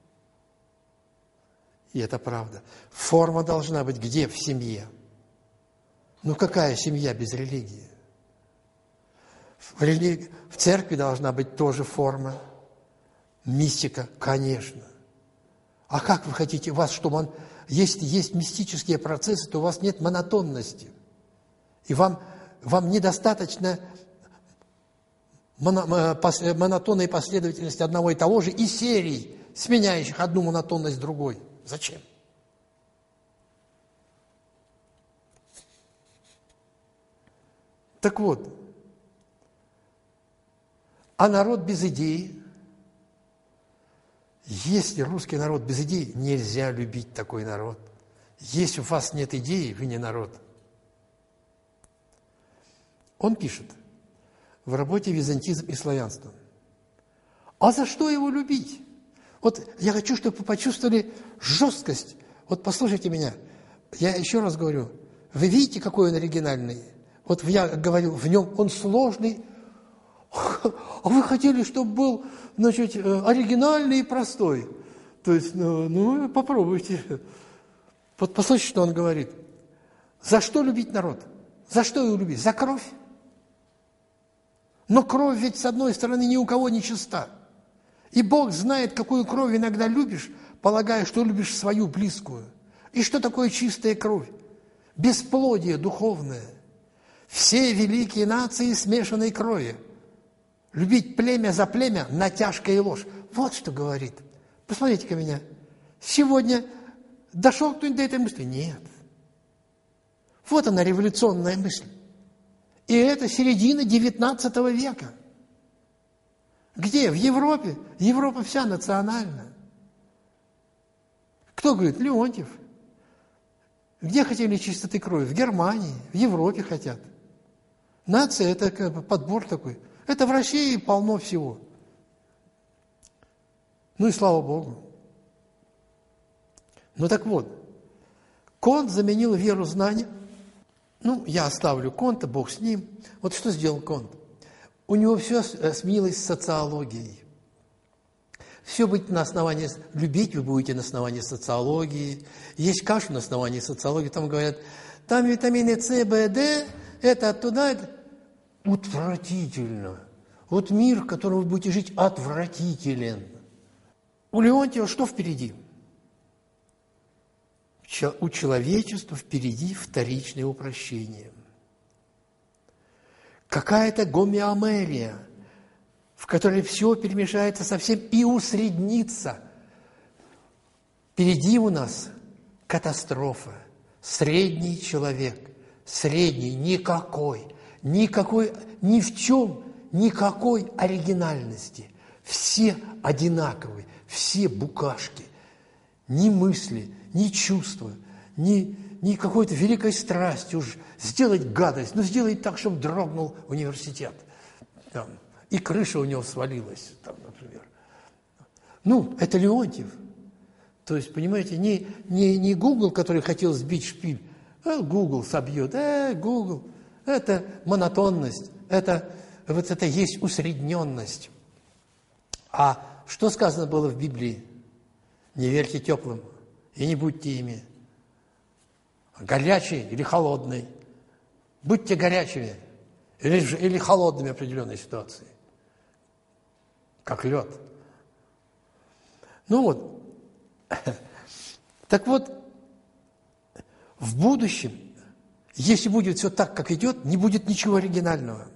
И это правда. Форма должна быть где? В семье. Ну какая семья без религии? В, религии, в церкви должна быть тоже форма. Мистика, конечно. А как вы хотите, у вас что, мон... если есть мистические процессы, то у вас нет монотонности. И вам, вам недостаточно моно... монотонной последовательности одного и того же и серий, сменяющих одну монотонность другой. Зачем? Так вот, а народ без идеи? Если русский народ без идей, нельзя любить такой народ. Если у вас нет идеи, вы не народ. Он пишет в работе «Византизм и славянство». А за что его любить? Вот я хочу, чтобы вы почувствовали жесткость. Вот послушайте меня. Я еще раз говорю. Вы видите, какой он оригинальный? Вот я говорил, в нем он сложный. А вы хотели, чтобы был, значит, оригинальный и простой. То есть, ну, ну попробуйте. Вот послушайте, что он говорит. За что любить народ? За что его любить? За кровь? Но кровь ведь, с одной стороны, ни у кого не чиста. И Бог знает, какую кровь иногда любишь, полагая, что любишь свою близкую. И что такое чистая кровь? Бесплодие духовное. Все великие нации смешанной крови. Любить племя за племя – натяжка и ложь. Вот что говорит. Посмотрите-ка меня. Сегодня дошел кто-нибудь до этой мысли? Нет. Вот она, революционная мысль. И это середина девятнадцатого века. Где? В Европе. Европа вся национальна. Кто говорит? Леонтьев. Где хотели чистоты крови? В Германии, в Европе хотят. Нация – это как бы подбор такой. Это в России полно всего. Ну и слава Богу. Ну так вот, Конт заменил веру знания. Ну, я оставлю Конта, Бог с ним. Вот что сделал Конт? У него все сменилось с социологией. Все будет на основании, любить вы будете на основании социологии. Есть кашу на основании социологии, там говорят, там витамины С, В, Д, это оттуда, это отвратительно. Вот мир, в котором вы будете жить, отвратителен. У Леонтьева что впереди? У человечества впереди вторичное упрощение. Какая-то гомеомерия, в которой все перемешается совсем и усреднится. Впереди у нас катастрофа. Средний человек, средний, никакой, никакой, ни в чем, никакой оригинальности. Все одинаковые, все букашки. Ни мысли, ни чувства, ни, ни какой-то великой страсти уж сделать гадость, но сделать так, чтобы дрогнул университет. Там, и крыша у него свалилась, там, например. Ну, это Леонтьев. То есть, понимаете, не, не, не Google, который хотел сбить шпиль, а Google собьет. Э, Google. Это монотонность, это, вот это есть усредненность. А что сказано было в Библии? Не верьте теплым и не будьте ими. Горячий или холодный. Будьте горячими или, или холодными в определенной ситуации. Как лед. Ну вот. Так вот, в будущем, если будет все так, как идет, не будет ничего оригинального.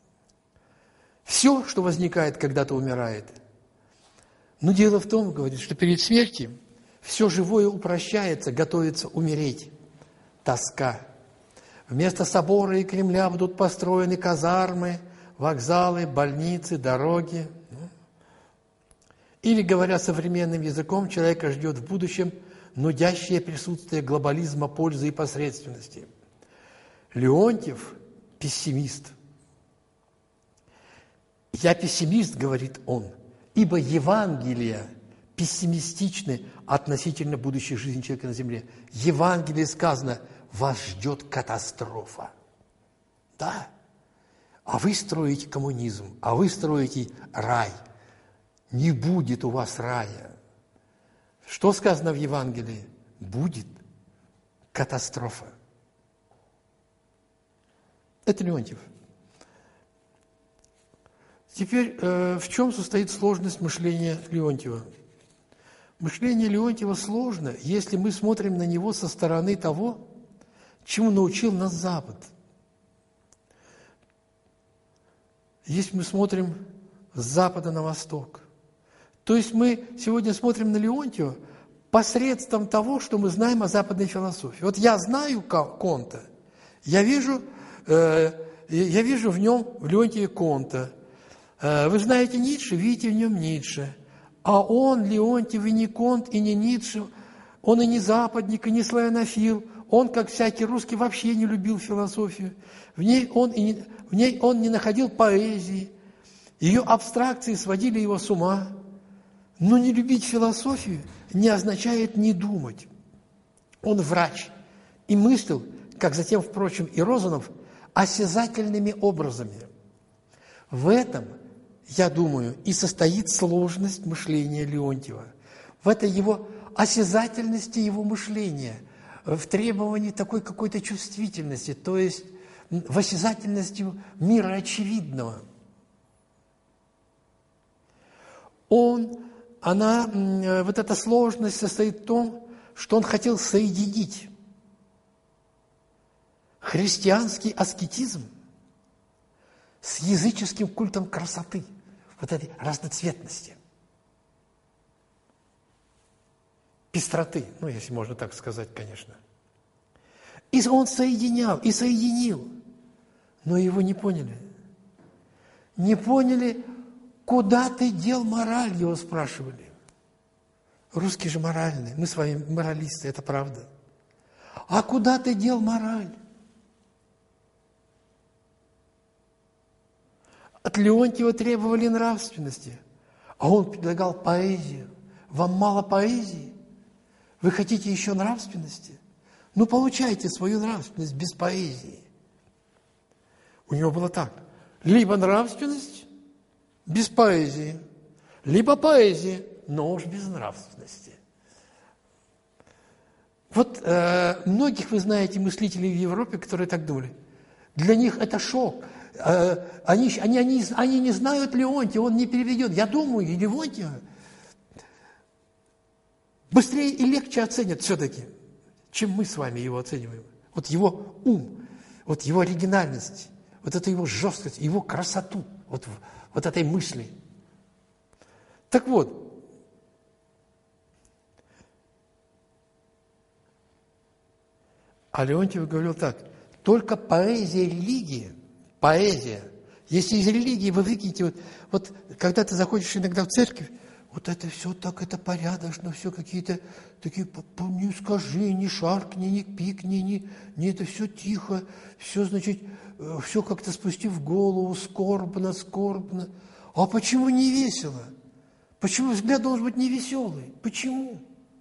Все, что возникает, когда-то умирает. Но дело в том, говорит, что перед смертью все живое упрощается, готовится умереть. Тоска. Вместо собора и Кремля будут построены казармы, вокзалы, больницы, дороги. Или, говоря современным языком, человека ждет в будущем нудящее присутствие глобализма, пользы и посредственности. Леонтьев – пессимист. «Я пессимист, – говорит он, – ибо Евангелие пессимистичны относительно будущей жизни человека на земле. В Евангелии сказано, вас ждет катастрофа». Да, а вы строите коммунизм, а вы строите рай. Не будет у вас рая. Что сказано в Евангелии? Будет катастрофа. Это Леонтьев. Теперь, э, в чем состоит сложность мышления Леонтьева? Мышление Леонтьева сложно, если мы смотрим на него со стороны того, чему научил нас Запад. Если мы смотрим с запада на восток. То есть мы сегодня смотрим на Леонтьева посредством того, что мы знаем о западной философии. Вот я знаю Конта, я вижу, э, я вижу в нем, в Леонтьеве, Конта. Э, вы знаете Ницше, видите в нем Ницше. А он, Леонтьев, и не Конт, и не Ницше, он и не западник, и не славянофил. Он, как всякий русский, вообще не любил философию. В ней он, и не, в ней он не находил поэзии. Ее абстракции сводили его с ума. Но не любить философию не означает не думать. Он врач и мыслил, как затем, впрочем, и Розанов, осязательными образами. В этом, я думаю, и состоит сложность мышления Леонтьева. В этой его осязательности его мышления, в требовании такой какой-то чувствительности, то есть в осязательности мира очевидного. Он, она, вот эта сложность состоит в том, что он хотел соединить христианский аскетизм с языческим культом красоты, вот этой разноцветности, пестроты, ну, если можно так сказать, конечно. И он соединял, и соединил, но его не поняли. Не поняли, куда ты дел мораль, его спрашивали. Русские же моральные, мы с вами моралисты, это правда. А куда ты дел мораль? От Леонтьева требовали нравственности, а он предлагал поэзию. Вам мало поэзии? Вы хотите еще нравственности? Ну, получайте свою нравственность без поэзии. У него было так. Либо нравственность без поэзии, либо поэзия, но уж без нравственности. Вот э, многих, вы знаете, мыслителей в Европе, которые так думали. Для них это шок. Э, они, они, они, они не знают Леонтьева, он не переведен. Я думаю, и Леонтьева быстрее и легче оценят все-таки, чем мы с вами его оцениваем. Вот его ум, вот его оригинальность, вот эту его жесткость, его красоту, вот, вот этой мысли. Так вот, а Леонтьев говорил так: только поэзия религии, поэзия, если из религии вы выкинете, вот, вот когда ты заходишь иногда в церковь, вот это все так, это порядочно, все какие-то такие, не скажи, не шаркни, не пикни, не, не это все тихо, все, значит, все как-то спустив голову, скорбно, скорбно. А почему не весело? Почему взгляд должен быть невеселый? Почему?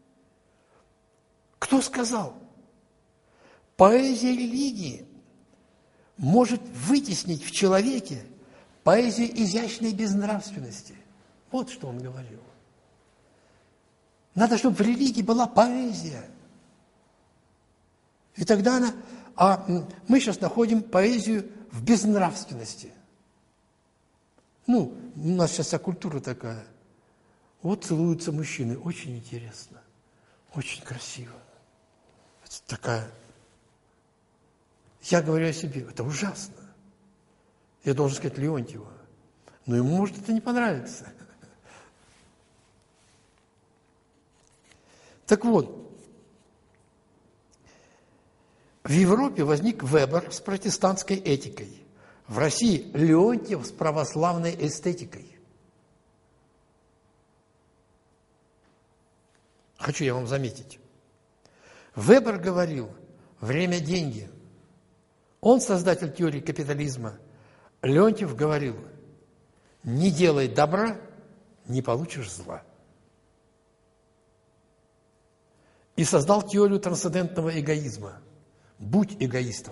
Кто сказал? Поэзия религии может вытеснить в человеке поэзию изящной безнравственности. Вот что он говорил. Надо, чтобы в религии была поэзия. И тогда она... А мы сейчас находим поэзию в безнравственности. Ну, у нас сейчас вся культура такая. Вот целуются мужчины. Очень интересно. Очень красиво. Это такая... Я говорю о себе. Это ужасно. Я должен сказать Леонтьеву. Но ему, может, это не понравится. Так вот, в Европе возник Вебер с протестантской этикой. В России Леонтьев с православной эстетикой. Хочу я вам заметить. Вебер говорил: время – деньги. Он создатель теории капитализма. Леонтьев говорил: не делай добра, не получишь зла. И создал теорию трансцендентного эгоизма. Будь эгоистом.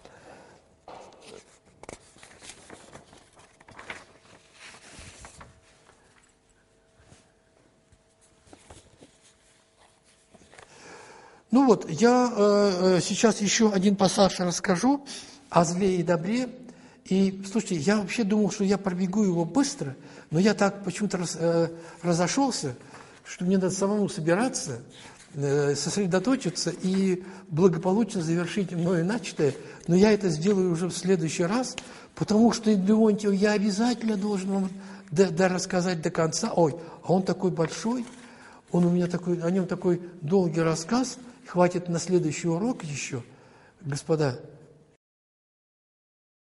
Ну вот, я э, сейчас еще один пассаж расскажу о зле и добре, И, слушайте, я вообще думал, что я пробегу его быстро, но я так почему-то раз, э, разошелся, что мне надо самому собираться, э, сосредоточиться и благополучно завершить мною начатое. Но я это сделаю уже в следующий раз, потому что, Леонтий, я обязательно должен вам до, до рассказать до конца. Ой, а он такой большой, он у меня такой, о нем такой долгий рассказ, хватит на следующий урок еще. Господа,